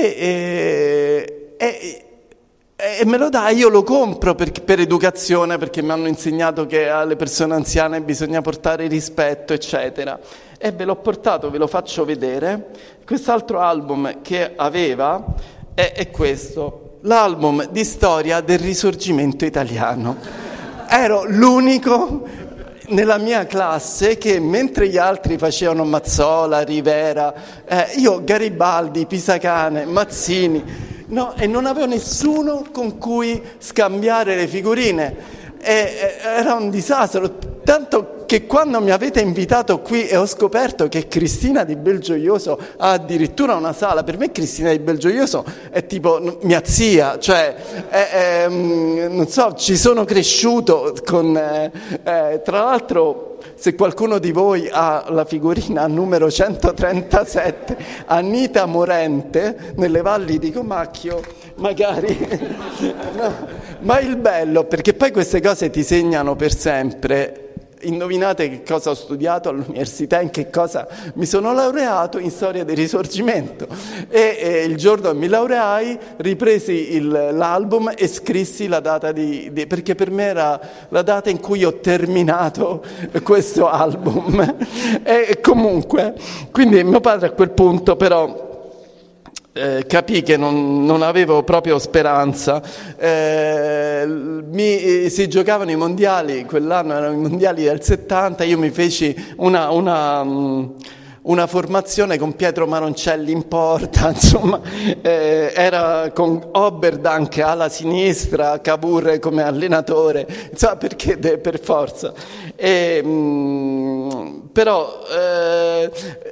e, e, e me lo dà, io lo compro per, per educazione, perché mi hanno insegnato che alle persone anziane bisogna portare rispetto, eccetera. E ve l'ho portato, ve lo faccio vedere. Quest'altro album che aveva è, è questo, l'album di storia del Risorgimento italiano. Ero l'unico nella mia classe che, mentre gli altri facevano Mazzola, Rivera, eh, io Garibaldi, Pisacane, Mazzini, no, e non avevo nessuno con cui scambiare le figurine. E, e, era un disastro, tanto che quando mi avete invitato qui e ho scoperto che Cristina di Belgioioso ha addirittura una sala, per me Cristina di Belgioioso è tipo mia zia, cioè è, è, non so, ci sono cresciuto con eh, eh, tra l'altro, se qualcuno di voi ha la figurina numero centotrentasette, Anita Morente nelle valli di Comacchio, magari no. Ma il bello, perché poi queste cose ti segnano per sempre. Indovinate che cosa ho studiato all'università, in che cosa mi sono laureato? In storia del Risorgimento. E, e il giorno che mi laureai ripresi il, l'album e scrissi la data di, di perché per me era la data in cui ho terminato questo album. E, e comunque, quindi mio padre a quel punto però Eh, capì che non, non avevo proprio speranza. Eh, mi, eh, si giocavano i mondiali, quell'anno erano i mondiali del settanta, io mi feci una, una, um, una formazione con Pietro Maroncelli in porta, insomma, eh, era con Oberdank alla sinistra, Cavour come allenatore, insomma, perché de, per forza. E, mh, però... Eh,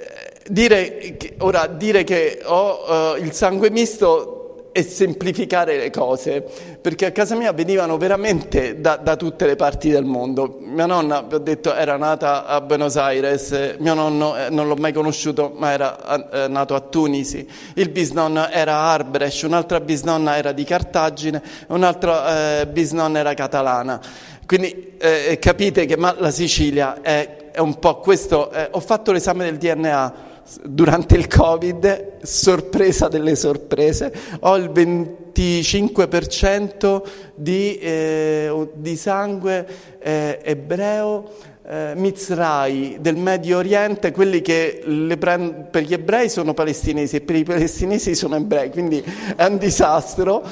dire che, ora, dire che ho uh, il sangue misto e semplificare le cose, perché a casa mia venivano veramente da, da tutte le parti del mondo. Mia nonna, vi ho detto, era nata a Buenos Aires, mio nonno eh, non l'ho mai conosciuto, ma era eh, nato a Tunisi, il bisnonno era a Arbres, un'altra bisnonna era di Cartagine, un'altra eh, bisnonna era catalana. Quindi eh, capite che ma la Sicilia è, è un po' questo. Eh, ho fatto l'esame del D N A durante il Covid, sorpresa delle sorprese, ho il venticinque per cento di, eh, di sangue eh, ebreo, eh, Mizrahi, del Medio Oriente, quelli che le prend- per gli ebrei sono palestinesi e per i palestinesi sono ebrei, quindi è un disastro.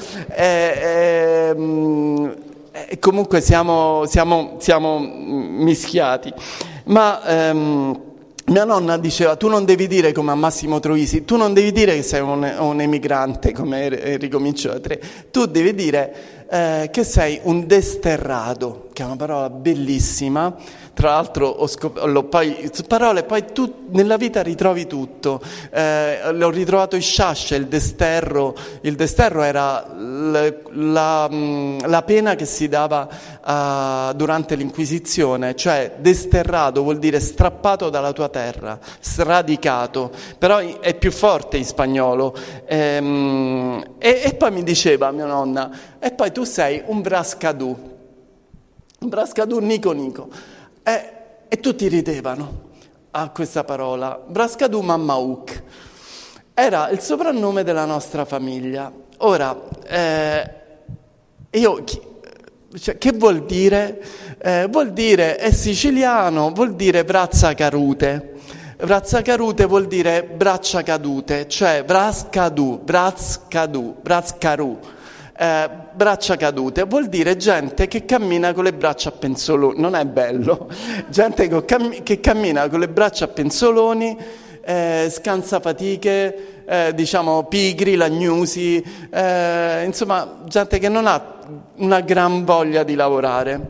Eh, eh, eh, comunque siamo, siamo, siamo mischiati. Ma... Ehm, Mia nonna diceva, tu non devi dire come a Massimo Troisi, tu non devi dire che sei un, un emigrante come Enrico Micciotre, tu devi dire eh, che sei un desterrato, che è una parola bellissima. Tra l'altro ho scoperto, poi, parole, poi tu nella vita ritrovi tutto. Eh, l'ho ritrovato in Sciascia, il desterro. Il desterro era la, la, la pena che si dava uh, durante l'Inquisizione, cioè desterrato vuol dire strappato dalla tua terra, sradicato, però è più forte in spagnolo. Ehm, e, e poi mi diceva mia nonna, e poi tu sei un brascadù, un brascadù Nico Nico. E, e tutti ridevano a questa parola. Brascadù Mammauk era il soprannome della nostra famiglia. Ora, eh, io, cioè, che vuol dire? Eh, vuol dire, è siciliano, vuol dire braccia carute. Braccia carute vuol dire braccia cadute, cioè brascadù, brascadù, brascarù. Eh, braccia cadute vuol dire gente che cammina con le braccia a penzoloni, non è bello, gente che, cam- che cammina con le braccia a penzoloni, eh, scansafatiche, eh, diciamo pigri, lagnusi, eh, insomma gente che non ha una gran voglia di lavorare.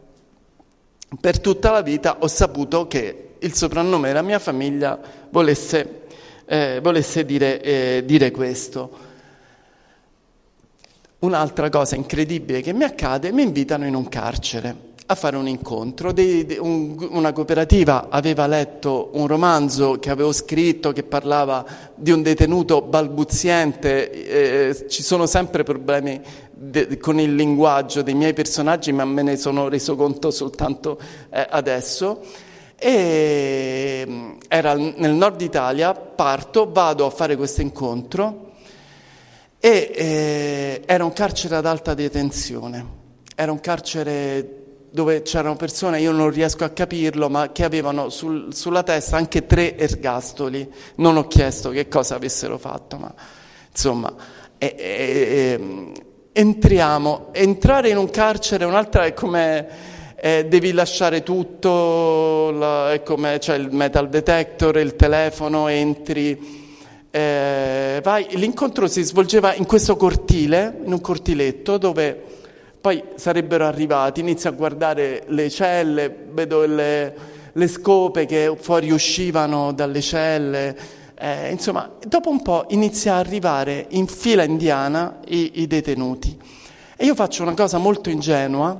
Per tutta la vita ho saputo che il soprannome della mia famiglia volesse, eh, volesse dire, eh, dire questo. Un'altra cosa incredibile che mi accade, mi invitano in un carcere a fare un incontro. De, de, un, una cooperativa aveva letto un romanzo che avevo scritto che parlava di un detenuto balbuziente, eh, ci sono sempre problemi de, con il linguaggio dei miei personaggi, ma me ne sono reso conto soltanto eh, adesso. E era nel nord Italia, parto, vado a fare questo incontro. E eh, era un carcere ad alta detenzione, era un carcere dove c'erano persone, io non riesco a capirlo, ma che avevano sul, sulla testa anche tre ergastoli. Non ho chiesto che cosa avessero fatto, ma insomma, eh, eh, entriamo. Entrare in un carcere, un'altra è come eh, devi lasciare tutto, la, è come c'è il metal detector, il telefono, entri. Eh, vai, l'incontro si svolgeva in questo cortile, in un cortiletto dove poi sarebbero arrivati, inizio a guardare le celle, vedo le, le scope che fuori uscivano dalle celle, eh, insomma dopo un po' inizia a arrivare in fila indiana i, i detenuti e io faccio una cosa molto ingenua,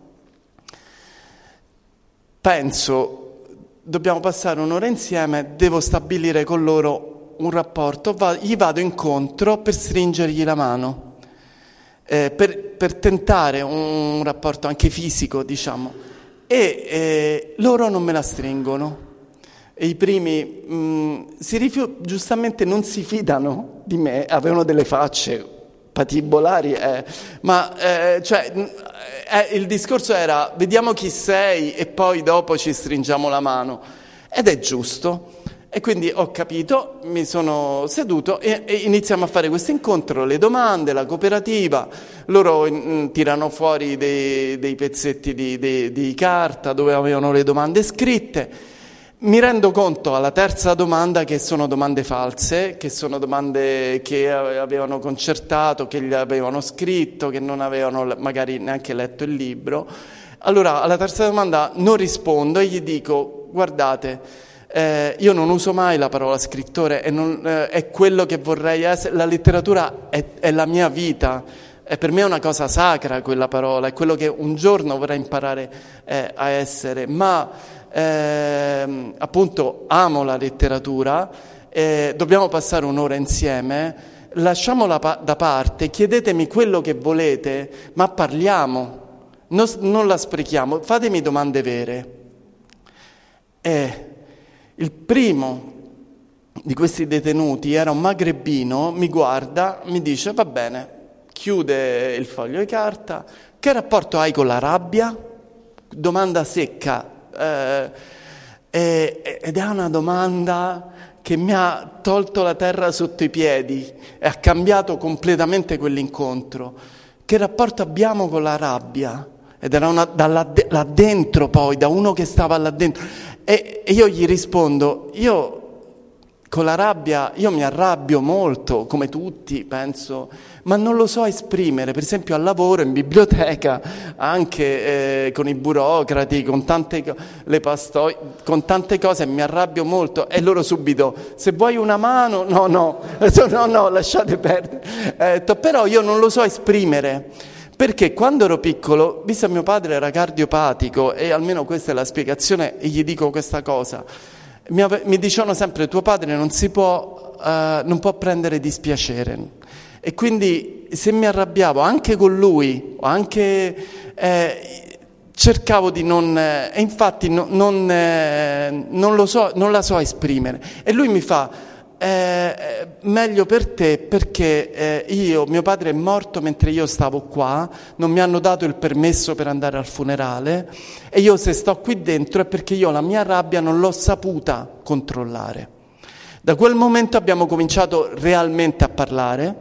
penso dobbiamo passare un'ora insieme, devo stabilire con loro un rapporto, va, gli vado incontro per stringergli la mano, eh, per, per tentare un rapporto anche fisico, diciamo, e eh, loro non me la stringono. E i primi mh, si rifiu- giustamente non si fidano di me, avevano delle facce patibolari, eh, ma eh, cioè, eh, il discorso era vediamo chi sei e poi dopo ci stringiamo la mano, ed è giusto. E quindi ho capito, mi sono seduto e, e iniziamo a fare questo incontro, le domande, la cooperativa, loro mh, tirano fuori dei, dei pezzetti di, di, di carta dove avevano le domande scritte. Mi rendo conto alla terza domanda che sono domande false, che sono domande che avevano concertato, che gli avevano scritto, che non avevano magari neanche letto il libro. Allora alla terza domanda non rispondo e gli dico guardate, Eh, io non uso mai la parola scrittore, e non, eh, è quello che vorrei essere. La letteratura è, è la mia vita, è per me una cosa sacra quella parola, è quello che un giorno vorrei imparare eh, a essere, ma eh, appunto amo la letteratura, eh, dobbiamo passare un'ora insieme, lasciamola pa- da parte, chiedetemi quello che volete, ma parliamo, non, non la sprechiamo, fatemi domande vere. E il primo di questi detenuti era un magrebino, mi guarda, mi dice: va bene, chiude il foglio di carta, che rapporto hai con la rabbia? Domanda secca, eh, eh, ed è una domanda che mi ha tolto la terra sotto i piedi e ha cambiato completamente quell'incontro. Che rapporto abbiamo con la rabbia? Ed era una, da là, là dentro poi, da uno che stava là dentro. E, e io gli rispondo: io con la rabbia, io mi arrabbio molto, come tutti, penso, ma non lo so esprimere. Per esempio al lavoro, in biblioteca, anche eh, con i burocrati, con tante, le pastoi, con tante cose mi arrabbio molto, e loro subito: se vuoi una mano, no, no, no, no, lasciate perdere. Eh, però io non lo so esprimere. Perché quando ero piccolo, visto che mio padre era cardiopatico, e almeno questa è la spiegazione, e gli dico questa cosa, mi, ave- mi dicevano sempre: tuo padre non si può, uh, non può prendere dispiacere. E quindi se mi arrabbiavo anche con lui, o anche eh, cercavo di non, eh, e infatti no, non, eh, non lo so, non la so esprimere. E lui mi fa: Eh, meglio per te, perché eh, io, mio padre è morto mentre io stavo qua, non mi hanno dato il permesso per andare al funerale, e io se sto qui dentro è perché io la mia rabbia non l'ho saputa controllare. Da quel momento abbiamo cominciato realmente a parlare,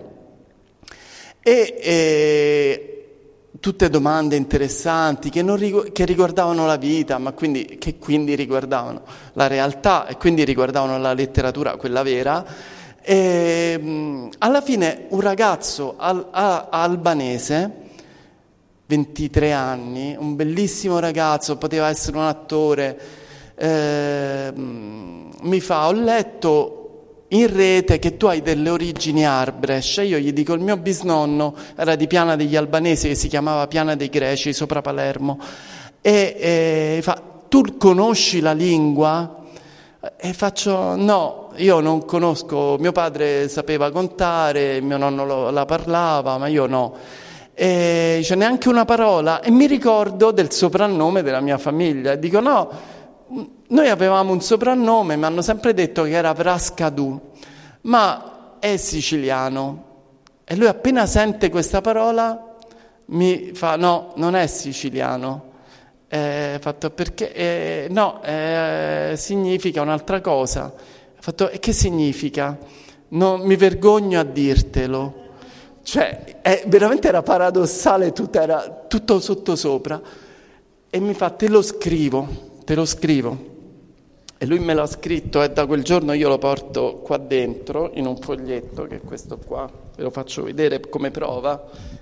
e, e tutte domande interessanti che, non rigu- che riguardavano la vita, ma quindi, che quindi riguardavano la realtà, e quindi riguardavano la letteratura, quella vera. E mh, alla fine un ragazzo al- a- albanese, ventitré anni, un bellissimo ragazzo, poteva essere un attore, eh, mh, mi fa: ho letto in rete che tu hai delle origini arbresce. Io gli dico: il mio bisnonno era di Piana degli Albanesi, che si chiamava Piana dei Greci, sopra Palermo. E, e fa: tu conosci la lingua? E faccio: no, io non conosco. Mio padre sapeva contare, mio nonno lo, la parlava, ma io no. E c'è neanche una parola. E mi ricordo del soprannome della mia famiglia e dico: no, noi avevamo un soprannome, mi hanno sempre detto che era Vrascadù, ma è siciliano. E lui appena sente questa parola mi fa: no, non è siciliano. Eh, fatto perché eh, no, eh, significa un'altra cosa. Fatto: e che significa? No, mi vergogno a dirtelo. Cioè, è, veramente era paradossale, tutto era tutto sottosopra. E mi fa: te lo scrivo, te lo scrivo. E lui me l'ha scritto, e da quel giorno io lo porto qua dentro in un foglietto, che è questo qua, ve lo faccio vedere come prova.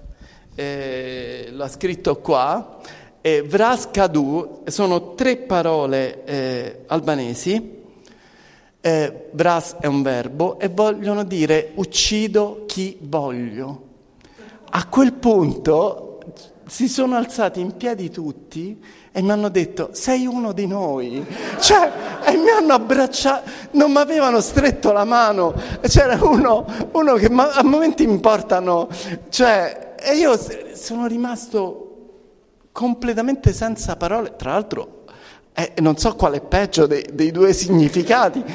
Eh, l'ha scritto qua. E Vrascadù sono tre parole eh, albanesi. Eh, vras è un verbo e vogliono dire uccido chi voglio. A quel punto si sono alzati in piedi tutti e mi hanno detto: sei uno di noi. Cioè, e mi hanno abbracciato, non mi avevano stretto la mano. C'era uno, uno che ma, a momenti mi portano, cioè, e io sono rimasto completamente senza parole. Tra l'altro eh, non so quale è peggio dei, dei due significati.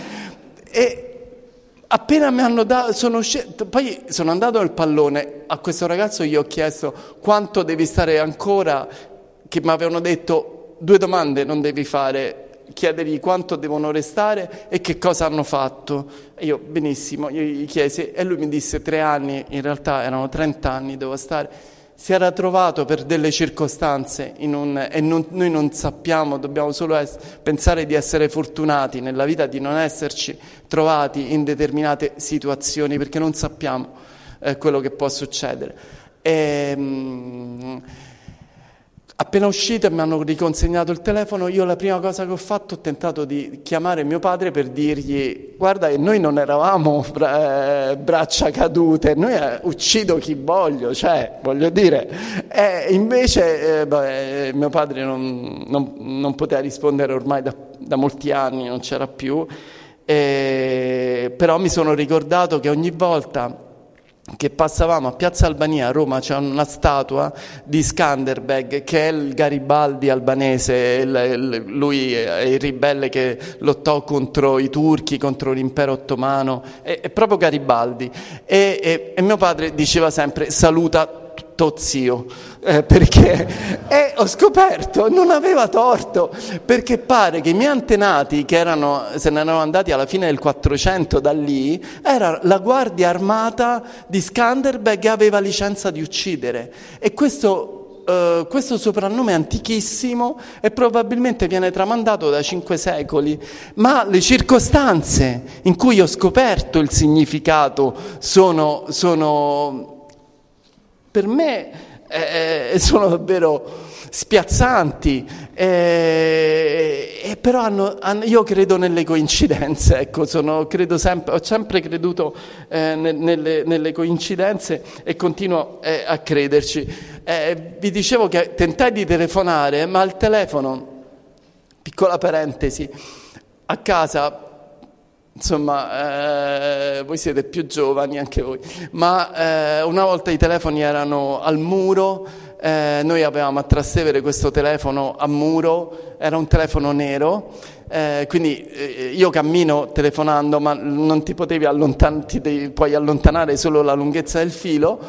E appena mi hanno dato, sono scelto, poi sono andato nel pallone, a questo ragazzo gli ho chiesto: quanto devi stare ancora, che mi avevano detto due domande non devi fare, chiedergli quanto devono restare e che cosa hanno fatto. E io: benissimo, io gli chiesi, e lui mi disse tre anni, in realtà erano trenta anni devo stare. Si era trovato per delle circostanze in un, e non, noi non sappiamo, dobbiamo solo es, pensare di essere fortunati nella vita, di non esserci trovati in determinate situazioni, perché non sappiamo eh, quello che può succedere. E, mh, Appena uscito e mi hanno riconsegnato il telefono, io la prima cosa che ho fatto ho tentato di chiamare mio padre per dirgli: guarda, che noi non eravamo bra- braccia cadute, noi eh, uccido chi voglio, cioè, voglio dire. E invece eh, beh, mio padre non, non, non poteva rispondere ormai da, da molti anni, non c'era più, e, però mi sono ricordato che ogni volta che passavamo a Piazza Albania a Roma c'è una statua di Skanderbeg, che è il Garibaldi albanese, il, il, lui è il ribelle che lottò contro i turchi, contro l'impero ottomano, è, è proprio Garibaldi. E, e, e mio padre diceva sempre: saluta tuo zio, eh, perché e ho scoperto non aveva torto, perché pare che i miei antenati, che erano se ne erano andati alla fine del Quattrocento da lì, era la guardia armata di Skanderbeg e aveva licenza di uccidere, e questo uh, questo soprannome è antichissimo e probabilmente viene tramandato da cinque secoli, ma le circostanze in cui ho scoperto il significato sono sono per me eh, sono davvero spiazzanti, eh, eh, però hanno, hanno, io credo nelle coincidenze, ecco, sono, credo sempre, ho sempre creduto eh, ne, nelle, nelle coincidenze e continuo eh, a crederci. Eh, vi dicevo che tentai di telefonare, ma il telefono, piccola parentesi, a casa... Insomma, eh, voi siete più giovani anche voi, ma eh, una volta i telefoni erano al muro, eh, noi avevamo a Trastevere questo telefono a muro, era un telefono nero, eh, quindi eh, io cammino telefonando, ma non ti potevi allontanare, ti devi, puoi allontanare solo la lunghezza del filo,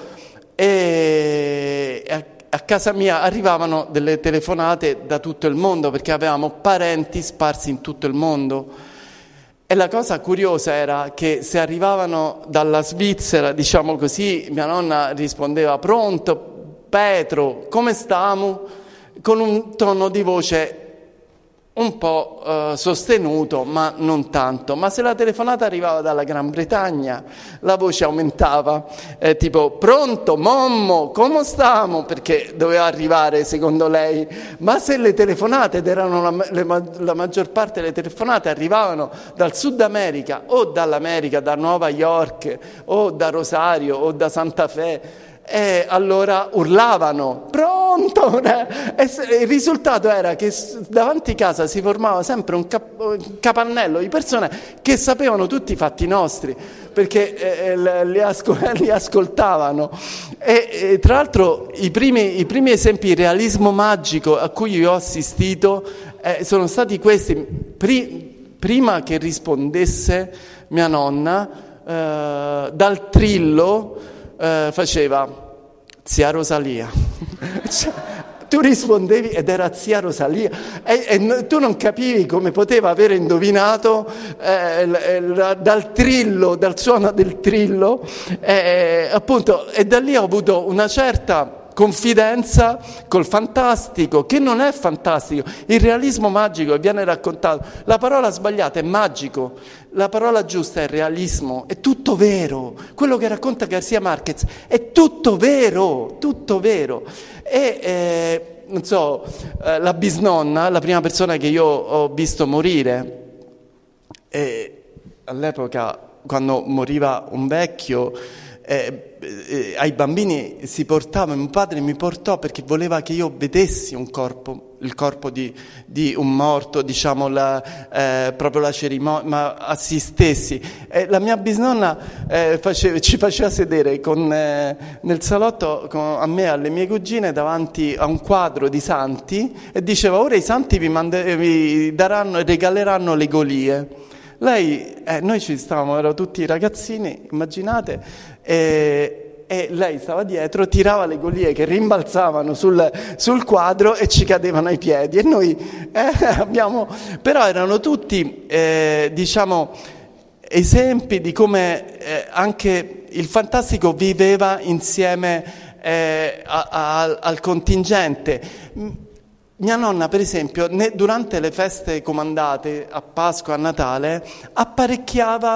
e a, a casa mia arrivavano delle telefonate da tutto il mondo, perché avevamo parenti sparsi in tutto il mondo. E la cosa curiosa era che se arrivavano dalla Svizzera, diciamo così, mia nonna rispondeva: pronto, Petro, come stiamo? Con un tono di voce un po' eh, sostenuto, ma non tanto. Ma se la telefonata arrivava dalla Gran Bretagna, la voce aumentava, eh, tipo: pronto, mommo, come stiamo? Perché doveva arrivare secondo lei. Ma se le telefonate, ed erano la, le, la maggior parte delle telefonate arrivavano dal Sud America o dall'America, da Nuova York o da Rosario o da Santa Fe, e allora urlavano: pronto! E il risultato era che davanti a casa si formava sempre un, cap- un capannello di persone che sapevano tutti i fatti nostri, perché eh, li, ascol- li ascoltavano. E, e tra l'altro i primi, i primi esempi di realismo magico a cui io ho assistito eh, sono stati questi. Pri- prima che rispondesse mia nonna, eh, dal Trillo Uh, faceva: zia Rosalia. Cioè, tu rispondevi ed era zia Rosalia, e, e no, tu non capivi come poteva aver indovinato eh, l, l, dal trillo, dal suono del trillo, eh, appunto, e da lì ho avuto una certa confidenza col fantastico, che non è fantastico, il realismo magico che viene raccontato. La parola sbagliata è magico, la parola giusta è realismo, è tutto vero. Quello che racconta Garcia Marquez è tutto vero, tutto vero. E eh, non so, eh, la bisnonna, la prima persona che io ho visto morire, eh, all'epoca quando moriva un vecchio, Eh, eh, ai bambini si portava, mio padre mi portò perché voleva che io vedessi un corpo, il corpo di, di un morto, diciamo la, eh, proprio la cerimonia, ma assistessi. Eh, la mia bisnonna eh, faceva, ci faceva sedere con, eh, nel salotto con, a me e alle mie cugine davanti a un quadro di santi e diceva: ora i santi vi, mande, vi daranno, regaleranno le golie. Lei, eh, noi ci stavamo, erano tutti ragazzini, immaginate, e, e lei stava dietro, tirava le golie che rimbalzavano sul, sul quadro e ci cadevano ai piedi. E noi eh, abbiamo, però erano tutti, eh, diciamo, esempi di come eh, anche il fantastico viveva insieme eh, a, a, al contingente. Mia nonna, per esempio, ne, durante le feste comandate a Pasqua, a Natale, apparecchiava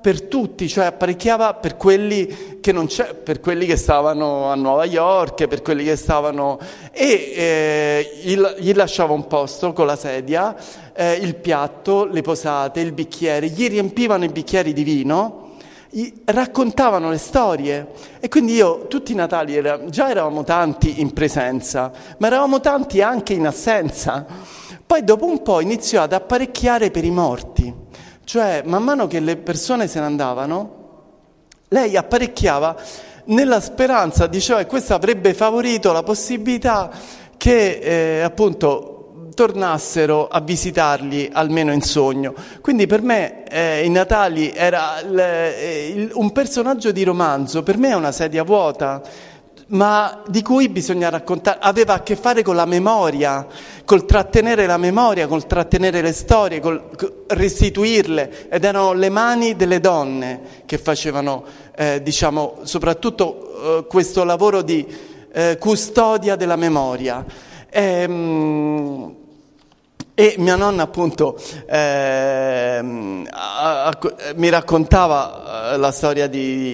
per tutti, cioè apparecchiava per quelli che non c'è, per quelli che stavano a Nuova York, per quelli che stavano e eh, gli, gli lasciava un posto con la sedia, eh, il piatto, le posate, il bicchiere, gli riempivano i bicchieri di vino, gli raccontavano le storie e quindi io tutti i Natali era, già eravamo tanti in presenza, ma eravamo tanti anche in assenza. Poi dopo un po' iniziò ad apparecchiare per i morti. Cioè, man mano che le persone se ne andavano, lei apparecchiava nella speranza, diceva che questo avrebbe favorito la possibilità che eh, appunto tornassero a visitarli almeno in sogno. Quindi per me eh, i Natali era l, il, un personaggio di romanzo, per me è una sedia vuota, ma di cui bisogna raccontare, aveva a che fare con la memoria, col trattenere la memoria, col trattenere le storie, col restituirle, ed erano le mani delle donne che facevano, eh, diciamo, soprattutto eh, questo lavoro di eh, custodia della memoria. Ehm, E mia nonna appunto eh, a, a, mi raccontava la storia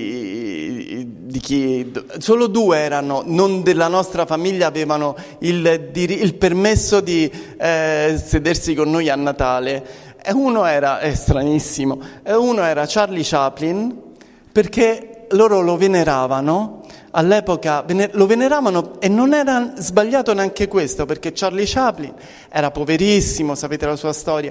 di, di chi, solo due erano, non della nostra famiglia, avevano il, il permesso di eh, sedersi con noi a Natale. E uno era, è stranissimo, e uno era Charlie Chaplin, perché loro lo veneravano. All'epoca lo veneravano e non era sbagliato neanche questo, perché Charlie Chaplin era poverissimo, sapete la sua storia,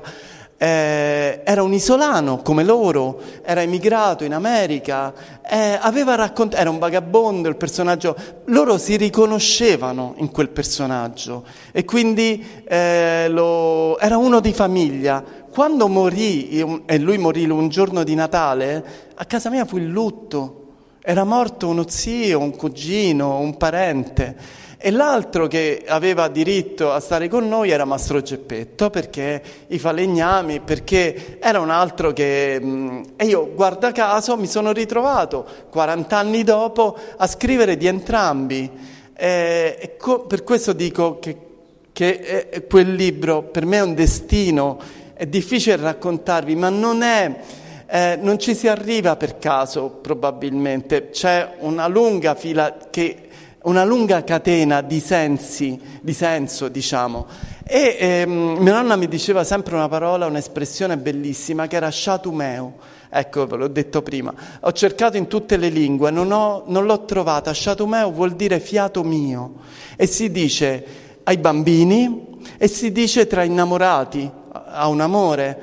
eh, era un isolano come loro, era emigrato in America, eh, aveva raccontato, era un vagabondo il personaggio, loro si riconoscevano in quel personaggio e quindi eh, lo, era uno di famiglia. Quando morì, e lui morì un giorno di Natale, a casa mia fu il lutto. Era morto uno zio, un cugino, un parente. E l'altro che aveva diritto a stare con noi era Mastro Geppetto, perché i falegnami, perché era un altro che... Mh, e io, guarda caso, mi sono ritrovato quaranta anni dopo a scrivere di entrambi. E, e co- per questo dico che, che è, quel libro per me è un destino, è difficile raccontarvi, ma non è... Eh, non ci si arriva per caso, probabilmente. C'è una lunga fila, che, una lunga catena di sensi, di senso, diciamo. E ehm, mia nonna mi diceva sempre una parola, un'espressione bellissima, che era shatumeo. Ecco, ve l'ho detto prima. Ho cercato in tutte le lingue, non, ho, non l'ho trovata. Shatumeo vuol dire fiato mio. E si dice ai bambini e si dice tra innamorati, a un amore.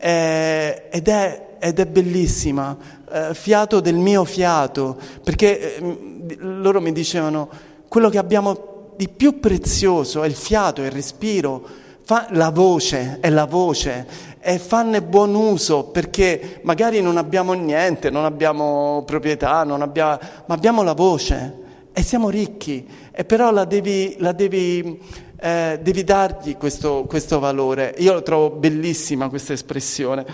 Eh, ed è ed è bellissima, eh, fiato del mio fiato, perché eh, loro mi dicevano quello che abbiamo di più prezioso è il fiato, è il respiro, fa, la voce, è la voce, e fanne buon uso, perché magari non abbiamo niente, non abbiamo proprietà, non abbiamo, ma abbiamo la voce e siamo ricchi, e però la devi, la devi, eh, devi dargli questo, questo valore. Io lo trovo bellissima questa espressione.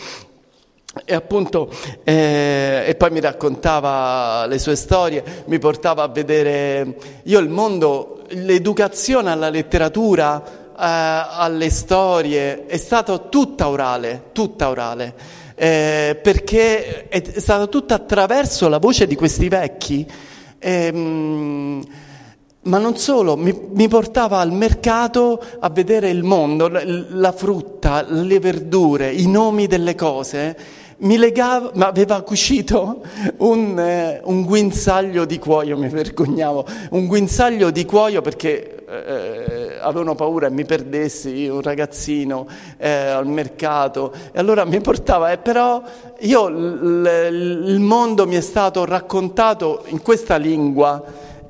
E appunto eh, e poi mi raccontava le sue storie, mi portava a vedere io il mondo, l'educazione alla letteratura, eh, alle storie è stata tutta orale, tutta orale, eh, perché è stata tutta attraverso la voce di questi vecchi. ehm, Ma non solo, mi, mi portava al mercato a vedere il mondo, la, la frutta, le verdure, i nomi delle cose. Mi legava, ma aveva cucito un, eh, un guinzaglio di cuoio, mi vergognavo, un guinzaglio di cuoio perché eh, avevano paura che mi perdessi, un ragazzino eh, al mercato, e allora mi portava, eh, però io l, il mondo mi è stato raccontato in questa lingua.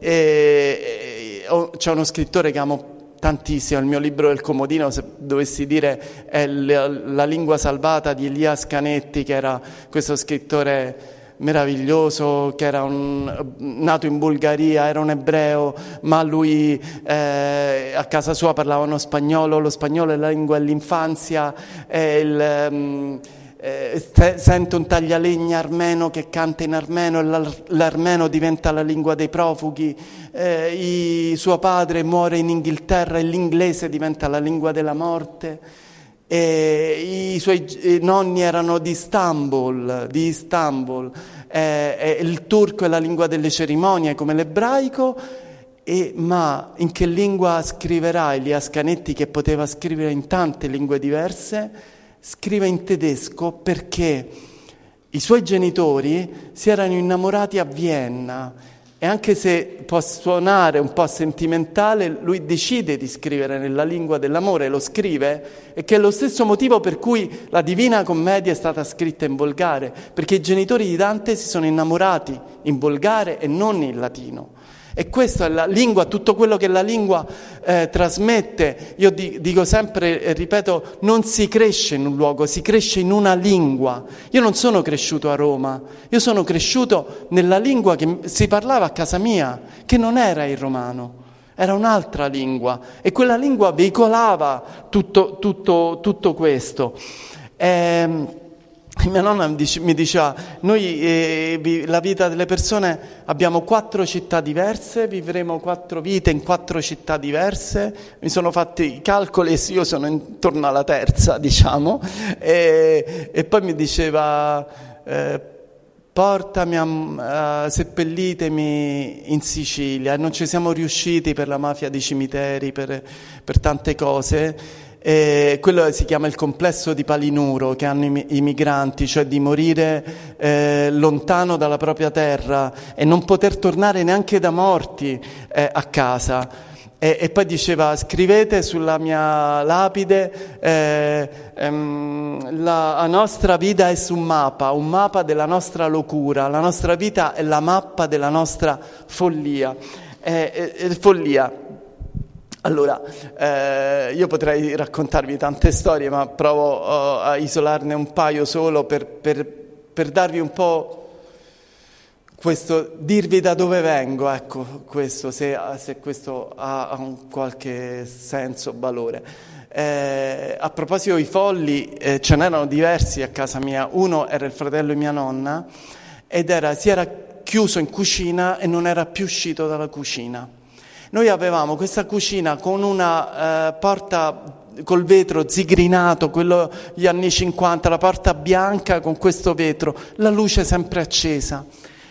E, e, c'è uno scrittore che amo tantissimo, il mio libro del comodino, se dovessi dire, è la, la lingua salvata di Elias Canetti, che era questo scrittore meraviglioso, che era un, nato in Bulgaria, era un ebreo, ma lui eh, a casa sua parlavano spagnolo, lo spagnolo è la lingua dell'infanzia, è il... Um, Eh, sento un taglialegna armeno che canta in armeno e l'ar- l'armeno diventa la lingua dei profughi, eh, i, suo padre muore in Inghilterra e l'inglese diventa la lingua della morte. E i suoi nonni erano di Istanbul, di Istanbul. Eh, eh, il turco è la lingua delle cerimonie come l'ebraico, e, ma in che lingua scriverà Elias Canetti, che poteva scrivere in tante lingue diverse? Scrive in tedesco perché i suoi genitori si erano innamorati a Vienna. E anche se può suonare un po' sentimentale, lui decide di scrivere nella lingua dell'amore, lo scrive, e che è lo stesso motivo per cui la Divina Commedia è stata scritta in volgare, perché i genitori di Dante si sono innamorati in volgare e non in latino. E questa è la lingua, tutto quello che la lingua eh, trasmette. Io di, dico sempre e ripeto, non si cresce in un luogo, si cresce in una lingua. Io non sono cresciuto a Roma, io sono cresciuto nella lingua che si parlava a casa mia, che non era il romano, era un'altra lingua, e quella lingua veicolava tutto, tutto, tutto questo. Ehm, Mia nonna mi diceva, noi eh, la vita delle persone, abbiamo quattro città diverse, vivremo quattro vite in quattro città diverse. Mi sono fatti i calcoli e io sono intorno alla terza, diciamo, e, e poi mi diceva, eh, portami, a, uh, seppellitemi in Sicilia. E non ci siamo riusciti per la mafia dei cimiteri, per, per tante cose. E quello si chiama il complesso di Palinuro che hanno i, i migranti, cioè di morire eh, lontano dalla propria terra e non poter tornare neanche da morti eh, a casa. E, e poi diceva, scrivete sulla mia lapide, eh, ehm, la, la nostra vita è su un mappa, un mappa della nostra locura, la nostra vita è la mappa della nostra follia. Eh, eh, follia. Allora, eh, io potrei raccontarvi tante storie, ma provo uh, a isolarne un paio solo per, per, per darvi un po' questo, dirvi da dove vengo, ecco, questo, se, se questo ha, ha un qualche senso, valore. Eh, a proposito dei folli, eh, ce n'erano diversi a casa mia. Uno era il fratello di mia nonna ed era, si era chiuso in cucina e non era più uscito dalla cucina. Noi avevamo questa cucina con una eh, porta col vetro zigrinato, quello degli anni cinquanta, la porta bianca con questo vetro, la luce sempre accesa.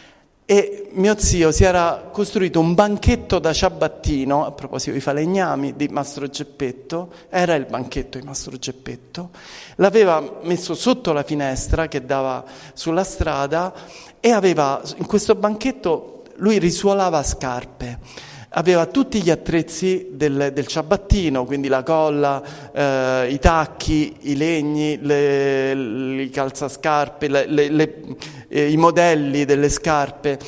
E mio zio si era costruito un banchetto da ciabattino, a proposito di falegnami, di Mastro Geppetto, era il banchetto di Mastro Geppetto, l'aveva messo sotto la finestra che dava sulla strada e aveva in questo banchetto, lui risuolava scarpe. Aveva tutti gli attrezzi del, del ciabattino, quindi la colla, eh, i tacchi, i legni, le, le, i calzascarpe, le, le, le, eh, i modelli delle scarpe,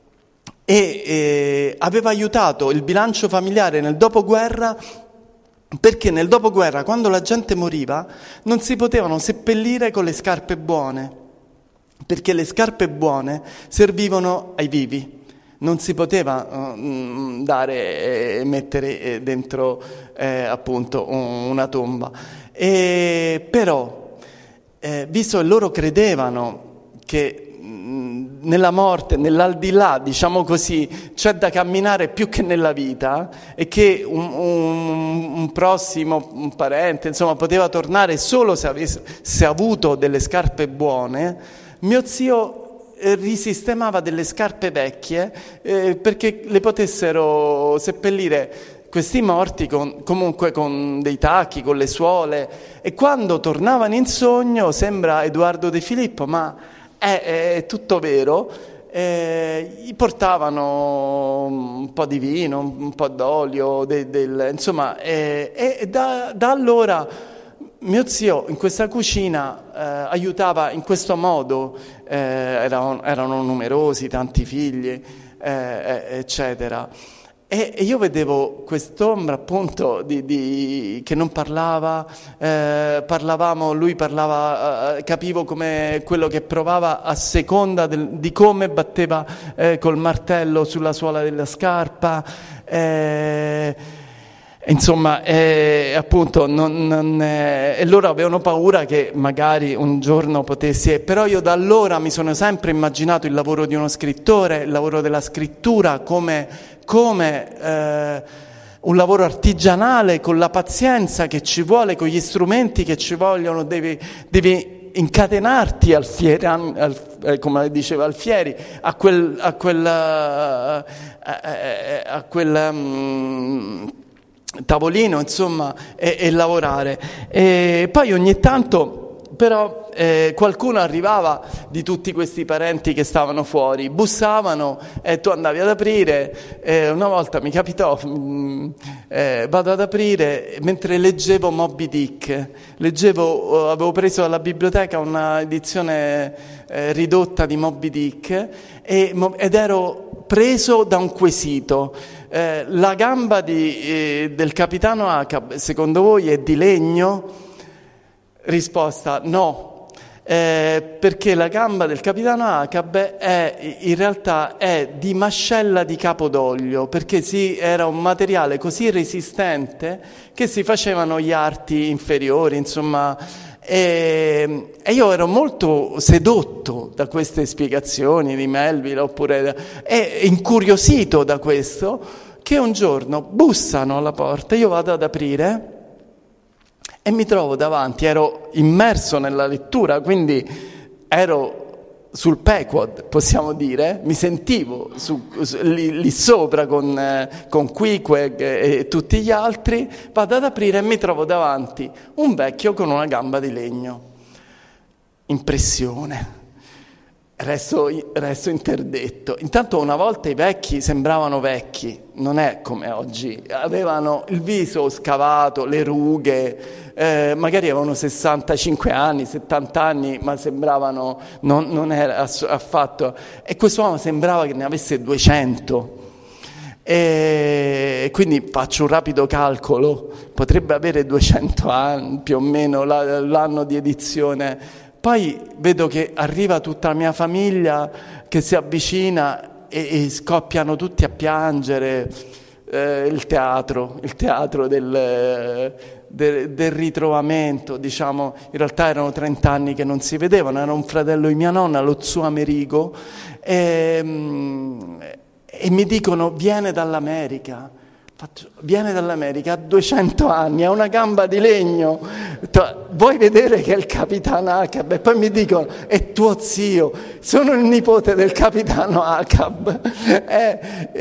e eh, aveva aiutato il bilancio familiare nel dopoguerra, perché nel dopoguerra, quando la gente moriva, non si potevano seppellire con le scarpe buone, perché le scarpe buone servivano ai vivi. Non si poteva uh, dare e mettere dentro eh, appunto una tomba. E, però, eh, visto che loro credevano che mh, nella morte, nell'aldilà, diciamo così, c'è da camminare più che nella vita, e che un, un, un prossimo, un parente, insomma, poteva tornare solo se avesse se avuto delle scarpe buone, mio zio risistemava delle scarpe vecchie eh, perché le potessero seppellire questi morti con, comunque con dei tacchi, con le suole, e quando tornavano in sogno, sembra Edoardo De Filippo, ma è, è tutto vero, eh, gli portavano un po' di vino, un po' d'olio, de, del, insomma, eh, e da, da allora mio zio in questa cucina eh, aiutava in questo modo, eh, erano, erano numerosi, tanti figli, eh, eccetera. E, e io vedevo quest'ombra appunto di, di, che non parlava, eh, parlavamo, lui parlava, eh, capivo come quello che provava a seconda del, di come batteva eh, col martello sulla suola della scarpa, eh, Insomma, eh, appunto, non, non, eh, e loro avevano paura che magari un giorno potessi, però io da allora mi sono sempre immaginato il lavoro di uno scrittore, il lavoro della scrittura come, come eh, un lavoro artigianale con la pazienza che ci vuole, con gli strumenti che ci vogliono, devi, devi incatenarti al fieri, al, eh, come diceva Alfieri, a quel, a quel, a, a, a quel um, tavolino, insomma, e, e lavorare. E poi ogni tanto però eh, qualcuno arrivava di tutti questi parenti che stavano fuori, bussavano e tu andavi ad aprire. Eh, una volta mi capitò, mh, eh, vado ad aprire mentre leggevo Moby Dick, leggevo, avevo preso dalla biblioteca una edizione eh, ridotta di Moby Dick e, ed ero preso da un quesito. Eh, la gamba di, eh, del capitano Ahab, secondo voi è di legno? Risposta: no, eh, perché la gamba del capitano Ahab è, in realtà è di mascella di capodoglio, perché si, era un materiale così resistente che si facevano gli arti inferiori, insomma, e, e io ero molto sedotto da queste spiegazioni di Melville, oppure e incuriosito da questo, che un giorno bussano alla porta, io vado ad aprire e mi trovo davanti, ero immerso nella lettura, quindi ero sul Pequod, possiamo dire, mi sentivo su, su, lì, lì sopra con, eh, con Queequeg e, e tutti gli altri, vado ad aprire e mi trovo davanti un vecchio con una gamba di legno. Impressione. Resto, resto interdetto. Intanto una volta i vecchi sembravano vecchi, non è come oggi, avevano il viso scavato, le rughe, eh, magari avevano sessantacinque anni, settanta anni, ma sembravano, non, non era affatto, e quest'uomo sembrava che ne avesse duecento. E quindi faccio un rapido calcolo, potrebbe avere duecento anni più o meno l'anno di edizione. Poi vedo che arriva tutta la mia famiglia che si avvicina e, e scoppiano tutti a piangere. Eh, il teatro, il teatro del, del, del ritrovamento, diciamo, in realtà erano trenta anni che non si vedevano, era un fratello di mia nonna, lo zio Amerigo, e, e mi dicono: viene dall'America. Faccio, viene dall'America, ha duecento anni, ha una gamba di legno, vuoi vedere che è il capitano Ahab? E poi mi dicono: è tuo zio, sono il nipote del capitano Ahab. e,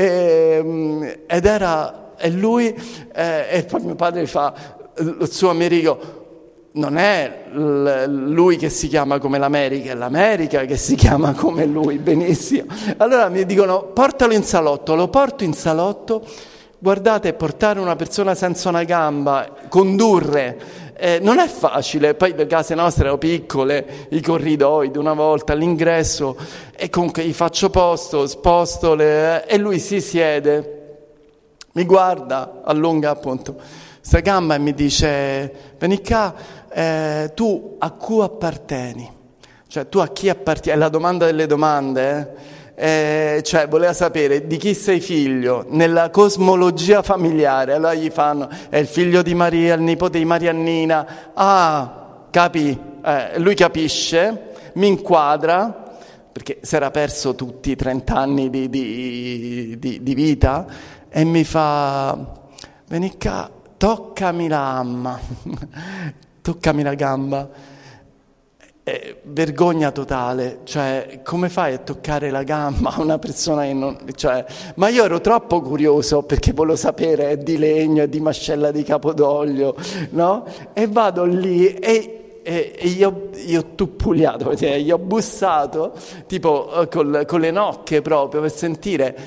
e, ed era, e lui, e, e poi mio padre fa, lo suo Amerigo, non è lui che si chiama come l'America, è l'America che si chiama come lui, benissimo. Allora mi dicono: portalo in salotto, lo porto in salotto. Guardate, portare una persona senza una gamba, condurre, eh, non è facile. Poi le case nostre erano piccole, i corridoi di una volta all'ingresso, e comunque gli faccio posto, sposto le, e lui si siede, mi guarda, allunga appunto sta gamba e mi dice: vieni qua, eh, tu a cui appartieni? Cioè, tu a chi appartieni? È la domanda delle domande, eh? Eh, cioè voleva sapere di chi sei figlio nella cosmologia familiare. Allora gli fanno: è il figlio di Maria, il nipote di Mariannina. Ah, capì, eh, lui capisce, mi inquadra, perché si era perso tutti i trent'anni di, di, di, di vita, e mi fa: vieni qua, toccami la amma, toccami la gamba. Eh, vergogna totale, cioè come fai a toccare la gamba a una persona che non... Cioè, ma io ero troppo curioso perché volevo sapere, è di legno, è di mascella di capodoglio, no? E vado lì e, e, e io, io tuppuliato, cioè, gli ho bussato tipo col, con le nocche proprio per sentire,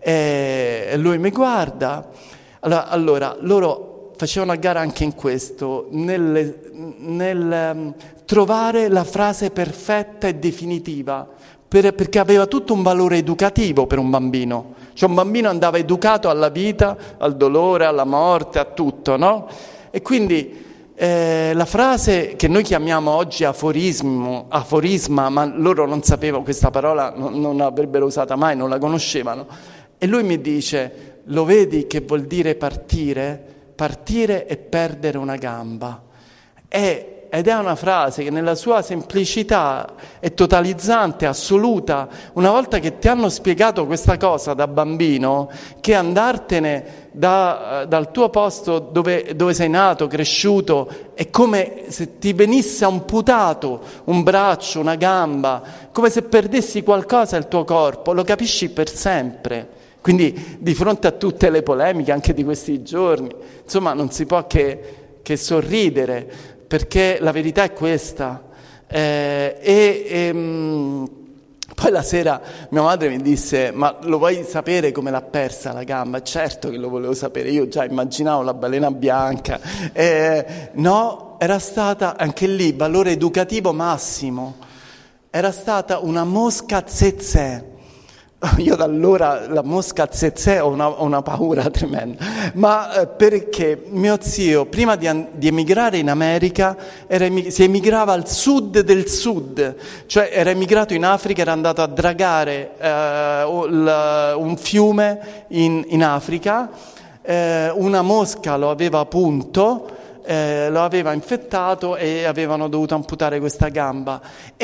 e lui mi guarda. Allora, allora loro facevano a gara anche in questo, nel, nel um, trovare la frase perfetta e definitiva, per, perché aveva tutto un valore educativo per un bambino. Cioè un bambino andava educato alla vita, al dolore, alla morte, a tutto, no? E quindi eh, la frase che noi chiamiamo oggi aforismo, aforisma, ma loro non sapevano questa parola, non, non l'avrebbero usata mai, non la conoscevano. E lui mi dice: lo vedi che vuol dire partire? Partire e perdere una gamba. E ed è una frase che nella sua semplicità è totalizzante, assoluta. Una volta che ti hanno spiegato questa cosa da bambino, che andartene da, dal tuo posto dove, dove sei nato, cresciuto, è come se ti venisse amputato un braccio, una gamba, come se perdessi qualcosa del tuo corpo, lo capisci per sempre. Quindi di fronte a tutte le polemiche anche di questi giorni, insomma, non si può che, che sorridere, perché la verità è questa. Eh, e, e mh, poi la sera mia madre mi disse: ma lo vuoi sapere come l'ha persa la gamba? Certo che lo volevo sapere, io già immaginavo la balena bianca. Eh, no, era stata, anche lì, valore educativo massimo, era stata una mosca tsetse. Io da allora la mosca tsetse ho una, ho una paura tremenda, ma eh, perché mio zio prima di, an- di emigrare in America era emig- si emigrava al sud del sud, cioè era emigrato in Africa, era andato a dragare eh, l- un fiume in, in Africa, eh, una mosca lo aveva punto, eh, lo aveva infettato e avevano dovuto amputare questa gamba.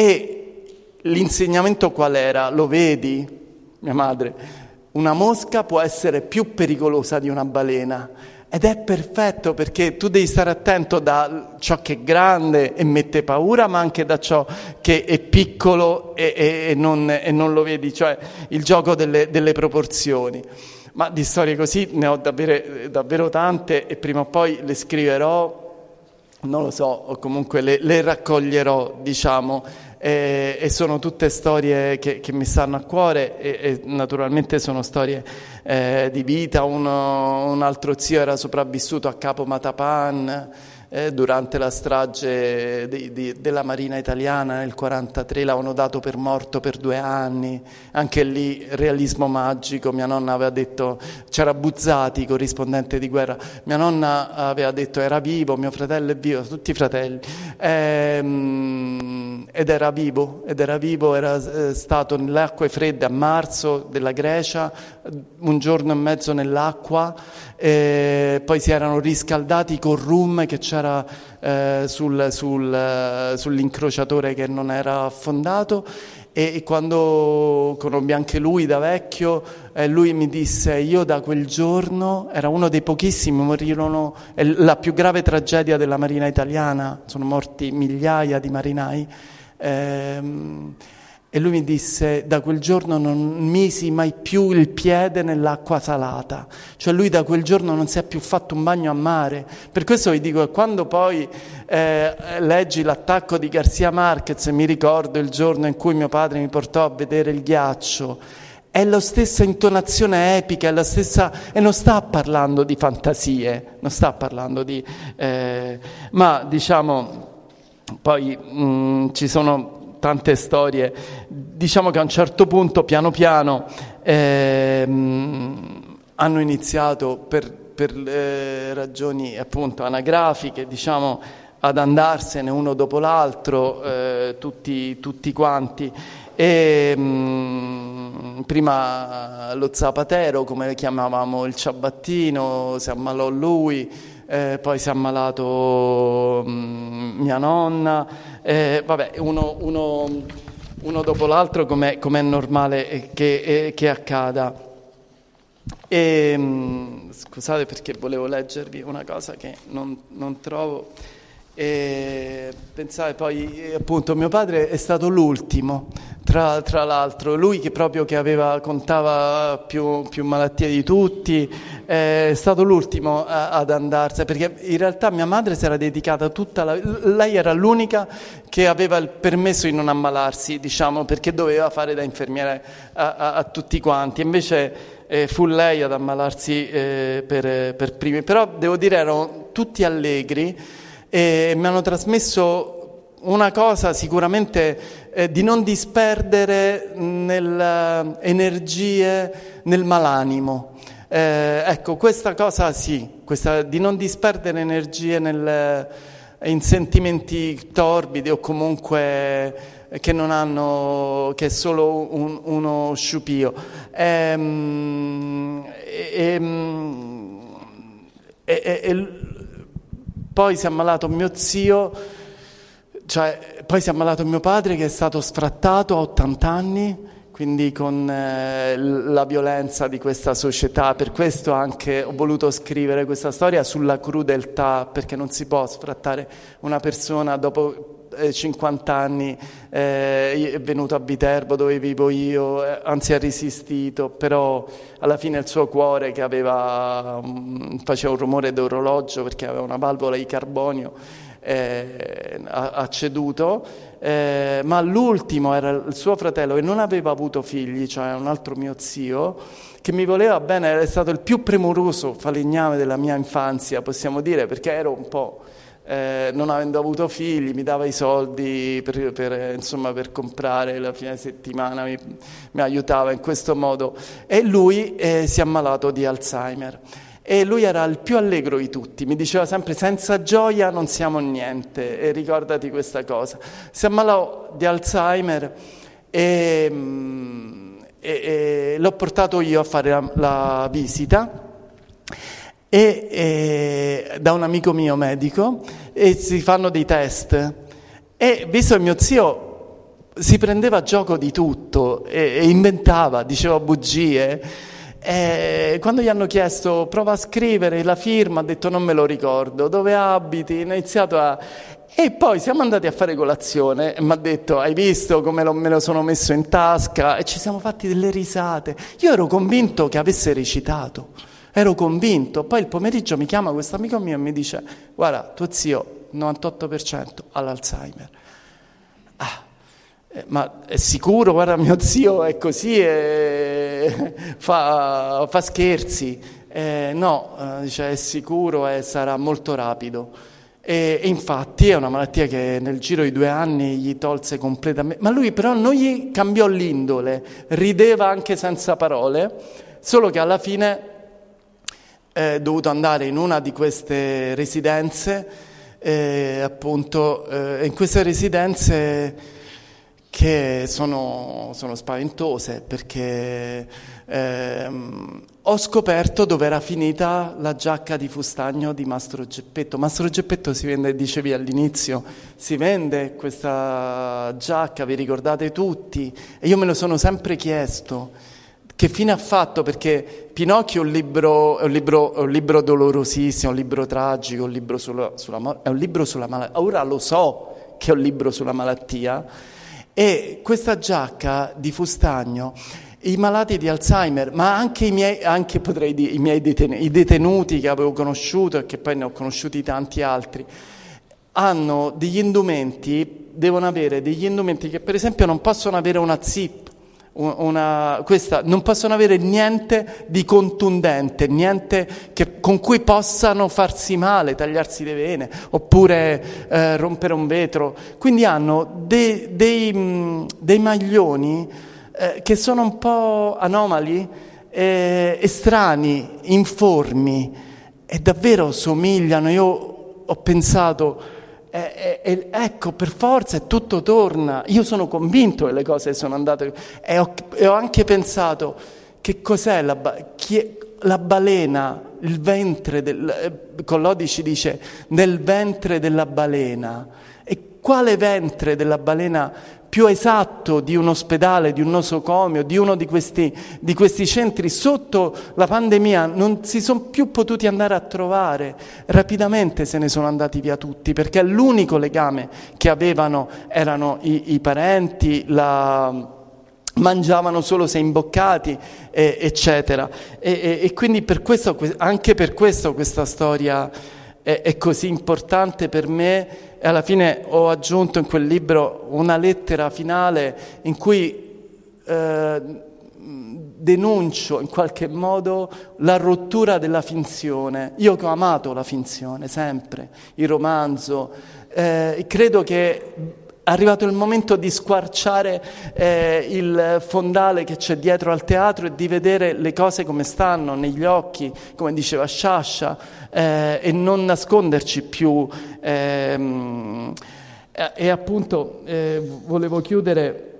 E l'insegnamento qual era? Lo vedi? Mia madre, una mosca può essere più pericolosa di una balena, ed è perfetto, perché tu devi stare attento da ciò che è grande e mette paura, ma anche da ciò che è piccolo e, e, e, non, e non lo vedi, cioè il gioco delle, delle proporzioni. Ma di storie così ne ho davvero, davvero tante, e prima o poi le scriverò, non lo so, o comunque le, le raccoglierò, diciamo. E, e sono tutte storie che, che mi stanno a cuore, e, e naturalmente sono storie eh, di vita. Uno, un altro zio era sopravvissuto a Capo Matapan eh, durante la strage di, di, della Marina italiana nel quarantatré, l'avevano dato per morto per due anni, anche lì realismo magico. Mia nonna aveva detto, c'era Buzzati, corrispondente di guerra, mia nonna aveva detto era vivo, mio fratello è vivo, tutti i fratelli, ehm, ed era vivo, ed era vivo, era eh, stato nelle acque fredde a marzo della Grecia, un giorno e mezzo nell'acqua, e poi si erano riscaldati col rum che c'era eh, sul, sul, eh, sull'incrociatore che non era affondato, e, e quando conobbi anche lui da vecchio, eh, lui mi disse: io da quel giorno, era uno dei pochissimi, morirono, è la più grave tragedia della Marina italiana, sono morti migliaia di marinai, ehm, e lui mi disse: da quel giorno non misi mai più il piede nell'acqua salata. Cioè lui da quel giorno non si è più fatto un bagno a mare. Per questo vi dico che quando poi eh, leggi l'attacco di Garcia Marquez, mi ricordo il giorno in cui mio padre mi portò a vedere il ghiaccio, è la stessa intonazione epica, è la stessa, e non sta parlando di fantasie, non sta parlando di... Eh, ma diciamo, poi mh, ci sono tante storie. Diciamo che a un certo punto, piano piano, ehm, hanno iniziato per, per eh, ragioni appunto anagrafiche, diciamo, ad andarsene uno dopo l'altro, eh, tutti, tutti quanti. E mh, prima lo Zapatero, come le chiamavamo, il ciabattino, si ammalò lui, eh, poi si è ammalato mh, mia nonna, eh, vabbè, uno, uno, uno dopo l'altro, come è normale che, eh, che accada. E mh, scusate, perché volevo leggervi una cosa che non, non trovo. E pensate, poi appunto mio padre è stato l'ultimo, tra, tra l'altro, lui che proprio che aveva contava più, più malattie di tutti, è stato l'ultimo a, ad andarsene, perché in realtà mia madre si era dedicata tutta la, lei era l'unica che aveva il permesso di non ammalarsi, diciamo, perché doveva fare da infermiera a, a, a tutti quanti, invece eh, fu lei ad ammalarsi eh, per, per primi. Però devo dire, erano tutti allegri e mi hanno trasmesso una cosa sicuramente eh, di non disperdere nelle energie nel malanimo. Eh, ecco, questa cosa sì, questa, di non disperdere energie nel, in sentimenti torbidi o comunque che non hanno, che è solo un, uno sciupio. Ehm, e, e, e, e, Poi si è ammalato mio zio, cioè, poi si è ammalato mio padre, che è stato sfrattato a ottanta anni, quindi con eh, la violenza di questa società. Per questo anche ho voluto scrivere questa storia sulla crudeltà, perché non si può sfrattare una persona dopo eh, cinquanta anni, eh, è venuto a Viterbo dove vivo io, eh, anzi ha resistito, però alla fine il suo cuore, che aveva um, faceva un rumore d'orologio perché aveva una valvola di carbonio, eh, ha, ha ceduto. Eh, ma l'ultimo era il suo fratello, che non aveva avuto figli, cioè un altro mio zio, che mi voleva bene, è stato il più premuroso falegname della mia infanzia, possiamo dire, perché ero un po', eh, non avendo avuto figli, mi dava i soldi per, per, insomma, per comprare la fine settimana, mi, mi aiutava in questo modo. E lui eh, si è ammalato di Alzheimer. E lui era il più allegro di tutti, mi diceva sempre: senza gioia non siamo niente, e ricordati questa cosa. Si ammalò di Alzheimer e, e, e l'ho portato io a fare la, la visita e, e, da un amico mio medico, e si fanno dei test, e visto che mio zio si prendeva gioco di tutto e, e inventava, diceva bugie. E quando gli hanno chiesto prova a scrivere la firma, ha detto non me lo ricordo, dove abiti, ha iniziato a... E poi siamo andati a fare colazione e mi ha detto: hai visto come lo, me lo sono messo in tasca? E ci siamo fatti delle risate. Io ero convinto che avesse recitato, ero convinto. Poi il pomeriggio mi chiama questo amico mio e mi dice: guarda, tuo zio novantotto per cento ha l'Alzheimer. Ah, ma è sicuro? Guarda, mio zio è così e fa, fa scherzi. Eh, no, eh, dice, è sicuro e sarà molto rapido. E, e infatti è una malattia che nel giro di due anni gli tolse completamente. Ma lui però non gli cambiò l'indole, rideva anche senza parole, solo che alla fine è dovuto andare in una di queste residenze, eh, appunto, eh, in queste residenze che sono, sono spaventose, perché ehm, ho scoperto dove era finita la giacca di fustagno di Mastro Geppetto. Mastro Geppetto si vende, dicevi all'inizio, si vende questa giacca, vi ricordate tutti? E io me lo sono sempre chiesto, che fine ha fatto? Perché Pinocchio è un libro, è un libro, è un libro dolorosissimo, un libro tragico, un libro sulla, sulla, è un libro sulla malattia. Ora lo so che è un libro sulla malattia. E questa giacca di fustagno, i malati di Alzheimer, ma anche i miei, anche potrei dire i miei detenuti, i detenuti che avevo conosciuto e che poi ne ho conosciuti tanti altri, hanno degli indumenti, devono avere degli indumenti che per esempio non possono avere una zip, una, questa, non possono avere niente di contundente, niente che, con cui possano farsi male, tagliarsi le vene oppure eh, rompere un vetro. Quindi hanno dei, dei, mh, dei maglioni eh, che sono un po' anomali, eh, strani, informi, e davvero somigliano. Io ho pensato, E, e, ecco, per forza, e tutto torna. Io sono convinto che le cose sono andate, e ho, e ho anche pensato: che cos'è la, chi è, la balena, il ventre del, Collodi ci dice nel ventre della balena. E quale ventre della balena più esatto di un ospedale, di un nosocomio, di uno di questi, di questi centri? Sotto la pandemia non si sono più potuti andare a trovare, rapidamente se ne sono andati via tutti, perché l'unico legame che avevano erano i, i parenti, la, mangiavano solo se imboccati, eh, eccetera. E, e, e quindi per questo, anche per questo questa storia è, è così importante per me. E alla fine ho aggiunto in quel libro una lettera finale in cui eh, denuncio in qualche modo la rottura della finzione. Io che ho amato la finzione sempre, il romanzo, eh, credo che è arrivato il momento di squarciare eh, il fondale che c'è dietro al teatro e di vedere le cose come stanno, negli occhi, come diceva Sciascia, eh, e non nasconderci più. Ehm, e, e appunto eh, volevo chiudere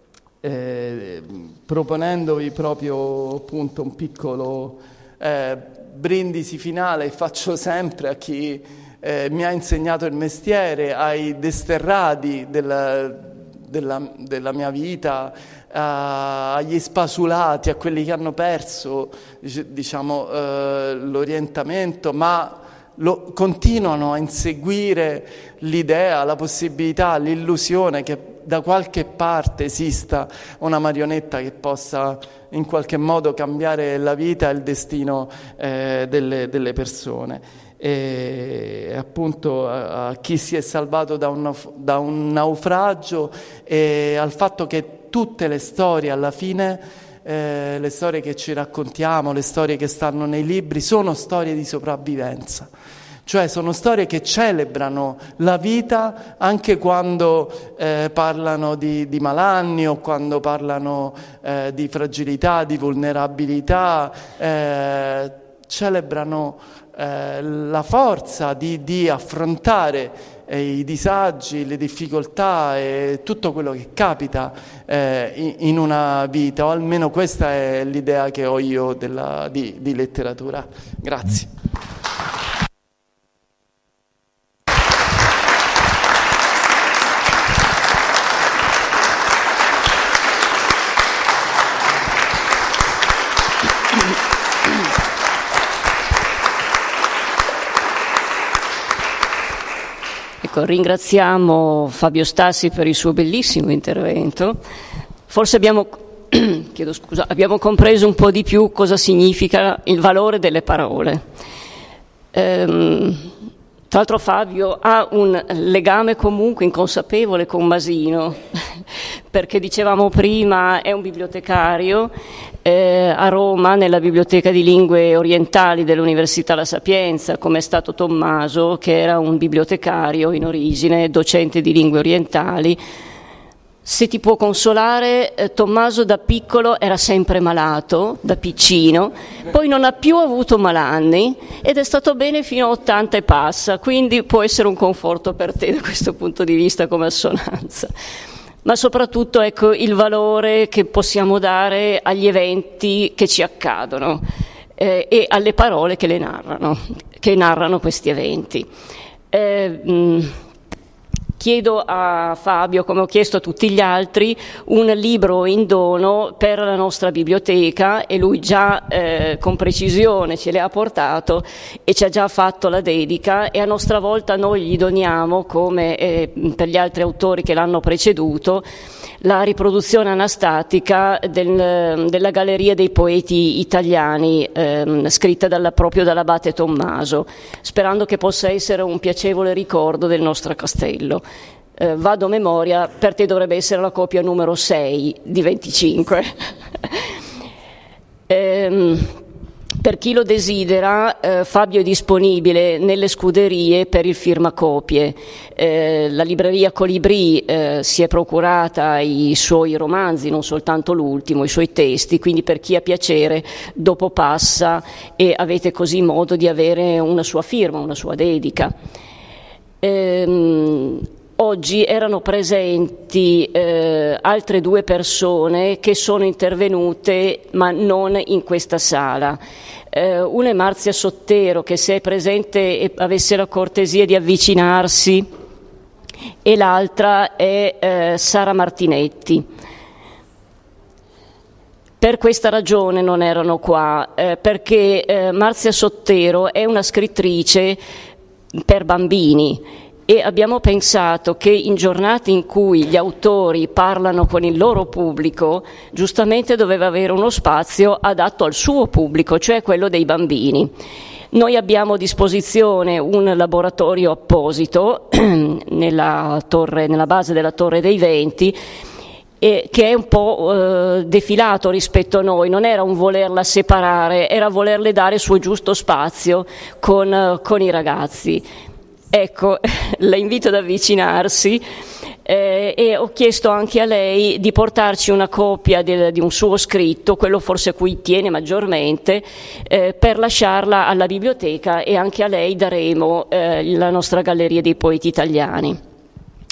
eh, proponendovi proprio appunto un piccolo eh, brindisi finale. Faccio sempre a chi eh, mi ha insegnato il mestiere, ai desterrati della, della, della mia vita, a, agli spasulati, a quelli che hanno perso, diciamo, eh, l'orientamento, ma lo, continuano a inseguire l'idea, la possibilità, l'illusione che da qualche parte esista una marionetta che possa in qualche modo cambiare la vita e il destino eh, delle, delle persone. E appunto a, a chi si è salvato da un, da un naufragio e al fatto che tutte le storie alla fine, eh, le storie che ci raccontiamo, le storie che stanno nei libri, sono storie di sopravvivenza. Cioè sono storie che celebrano la vita anche quando eh, parlano di, di malanni o quando parlano eh, di fragilità, di vulnerabilità, eh, celebrano eh, la forza di, di affrontare eh, i disagi, le difficoltà e tutto quello che capita eh, in, in una vita, o almeno questa è l'idea che ho io della, di, di letteratura. Grazie. Ecco, ringraziamo Fabio Stassi per il suo bellissimo intervento. Forse abbiamo, chiedo scusa, abbiamo compreso un po' di più cosa significa il valore delle parole. Ehm, tra l'altro Fabio ha un legame comunque inconsapevole con Masino, perché dicevamo prima è un bibliotecario eh, a Roma nella Biblioteca di Lingue Orientali dell'Università La Sapienza, come è stato Tommaso, che era un bibliotecario in origine, docente di lingue orientali. Se ti può consolare, eh, Tommaso da piccolo era sempre malato, da piccino, poi non ha più avuto malanni ed è stato bene fino a ottanta e passa, quindi può essere un conforto per te da questo punto di vista come assonanza. Ma soprattutto ecco il valore che possiamo dare agli eventi che ci accadono eh, e alle parole che le narrano, che narrano questi eventi. Eh, mh, Chiedo a Fabio, come ho chiesto a tutti gli altri, un libro in dono per la nostra biblioteca e lui già eh, con precisione ce l'ha portato e ci ha già fatto la dedica e a nostra volta noi gli doniamo, come eh, per gli altri autori che l'hanno preceduto, la riproduzione anastatica del, della Galleria dei Poeti Italiani ehm, scritta dalla, proprio dall'abate Tommaso, sperando che possa essere un piacevole ricordo del nostro castello. Eh, vado a memoria, per te dovrebbe essere la copia numero sei di venticinque. ehm, Per chi lo desidera, eh, Fabio è disponibile nelle scuderie per il firmacopie. Eh, la libreria Colibrì eh, si è procurata i suoi romanzi, non soltanto l'ultimo, i suoi testi, quindi per chi ha piacere dopo passa e avete così modo di avere una sua firma, una sua dedica. Ehm, Oggi erano presenti eh, altre due persone che sono intervenute ma non in questa sala. Eh, una è Marzia Sottero, che se è presente e avesse la cortesia di avvicinarsi, e l'altra è eh, Sara Martinetti. Per questa ragione non erano qua, eh, perché eh, Marzia Sottero è una scrittrice per bambini e abbiamo pensato che in giornate in cui gli autori parlano con il loro pubblico, giustamente doveva avere uno spazio adatto al suo pubblico, cioè quello dei bambini. Noi abbiamo a disposizione un laboratorio apposito nella, torre, nella base della Torre dei Venti, e che è un po' eh, defilato rispetto a noi, non era un volerla separare, era volerle dare il suo giusto spazio con, eh, con i ragazzi. Ecco, la invito ad avvicinarsi eh, e ho chiesto anche a lei di portarci una copia del, di un suo scritto, quello forse a cui tiene maggiormente, eh, per lasciarla alla biblioteca, e anche a lei daremo eh, la nostra Galleria dei Poeti Italiani.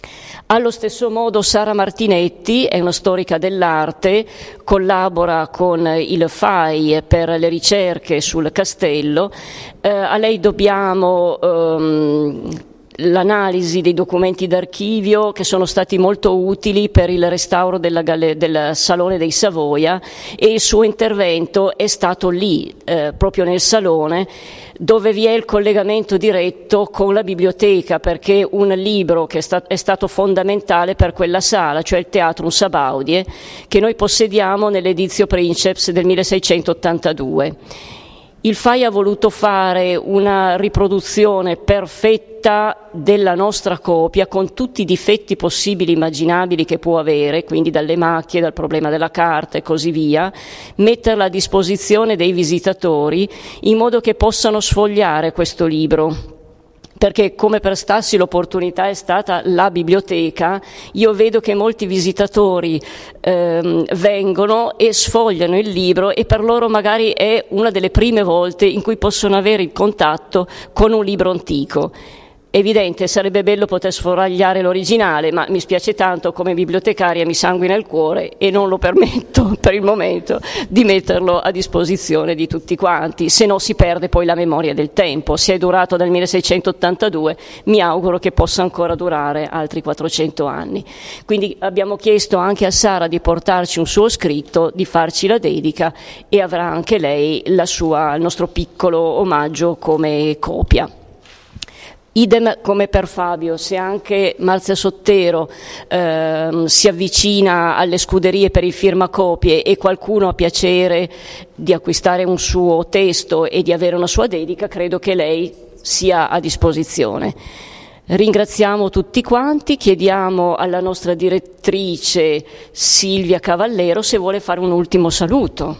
Allo stesso modo Sara Martinetti è una storica dell'arte, collabora con il F A I per le ricerche sul castello, eh, a lei dobbiamo ehm, l'analisi dei documenti d'archivio che sono stati molto utili per il restauro della galle- del Salone dei Savoia, e il suo intervento è stato lì, eh, proprio nel Salone, dove vi è il collegamento diretto con la biblioteca, perché un libro che è, sta- è stato fondamentale per quella sala, cioè il Teatrum Sabaudie, che noi possediamo nell'edizio Princeps del milleseicentottantadue. Il F A I ha voluto fare una riproduzione perfetta della nostra copia, con tutti i difetti possibili e immaginabili che può avere, quindi dalle macchie, dal problema della carta e così via, metterla a disposizione dei visitatori in modo che possano sfogliare questo libro. Perché come per Stassi l'opportunità è stata la biblioteca, io vedo che molti visitatori ehm, vengono e sfogliano il libro, e per loro magari è una delle prime volte in cui possono avere il contatto con un libro antico. Evidente, sarebbe bello poter sforagliare l'originale, ma mi spiace tanto, come bibliotecaria mi sanguina il cuore e non lo permetto per il momento di metterlo a disposizione di tutti quanti, se no si perde poi la memoria del tempo. Se è durato dal milleseicentottantadue, mi auguro che possa ancora durare altri quattrocento anni. Quindi abbiamo chiesto anche a Sara di portarci un suo scritto, di farci la dedica, e avrà anche lei la sua, il nostro piccolo omaggio come copia. Idem come per Fabio, se anche Marzia Sottero ehm, si avvicina alle scuderie per il firmacopie e qualcuno ha piacere di acquistare un suo testo e di avere una sua dedica, credo che lei sia a disposizione. Ringraziamo tutti quanti, chiediamo alla nostra direttrice Silvia Cavallero se vuole fare un ultimo saluto.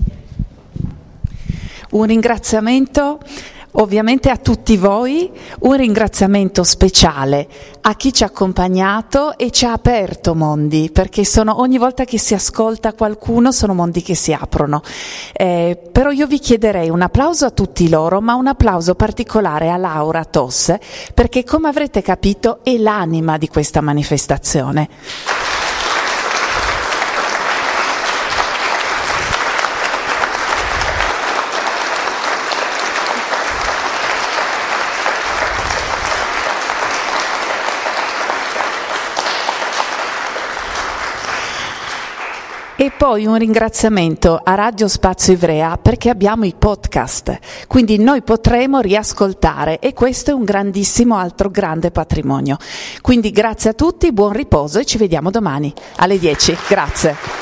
Un ringraziamento ovviamente a tutti voi, un ringraziamento speciale a chi ci ha accompagnato e ci ha aperto mondi, perché sono, ogni volta che si ascolta qualcuno sono mondi che si aprono. Eh, però io vi chiederei un applauso a tutti loro, ma un applauso particolare a Laura Tosse, perché come avrete capito è l'anima di questa manifestazione. E poi un ringraziamento a Radio Spazio Ivrea, perché abbiamo i podcast, quindi noi potremo riascoltare, e questo è un grandissimo altro grande patrimonio. Quindi grazie a tutti, buon riposo e ci vediamo domani alle dieci. Grazie.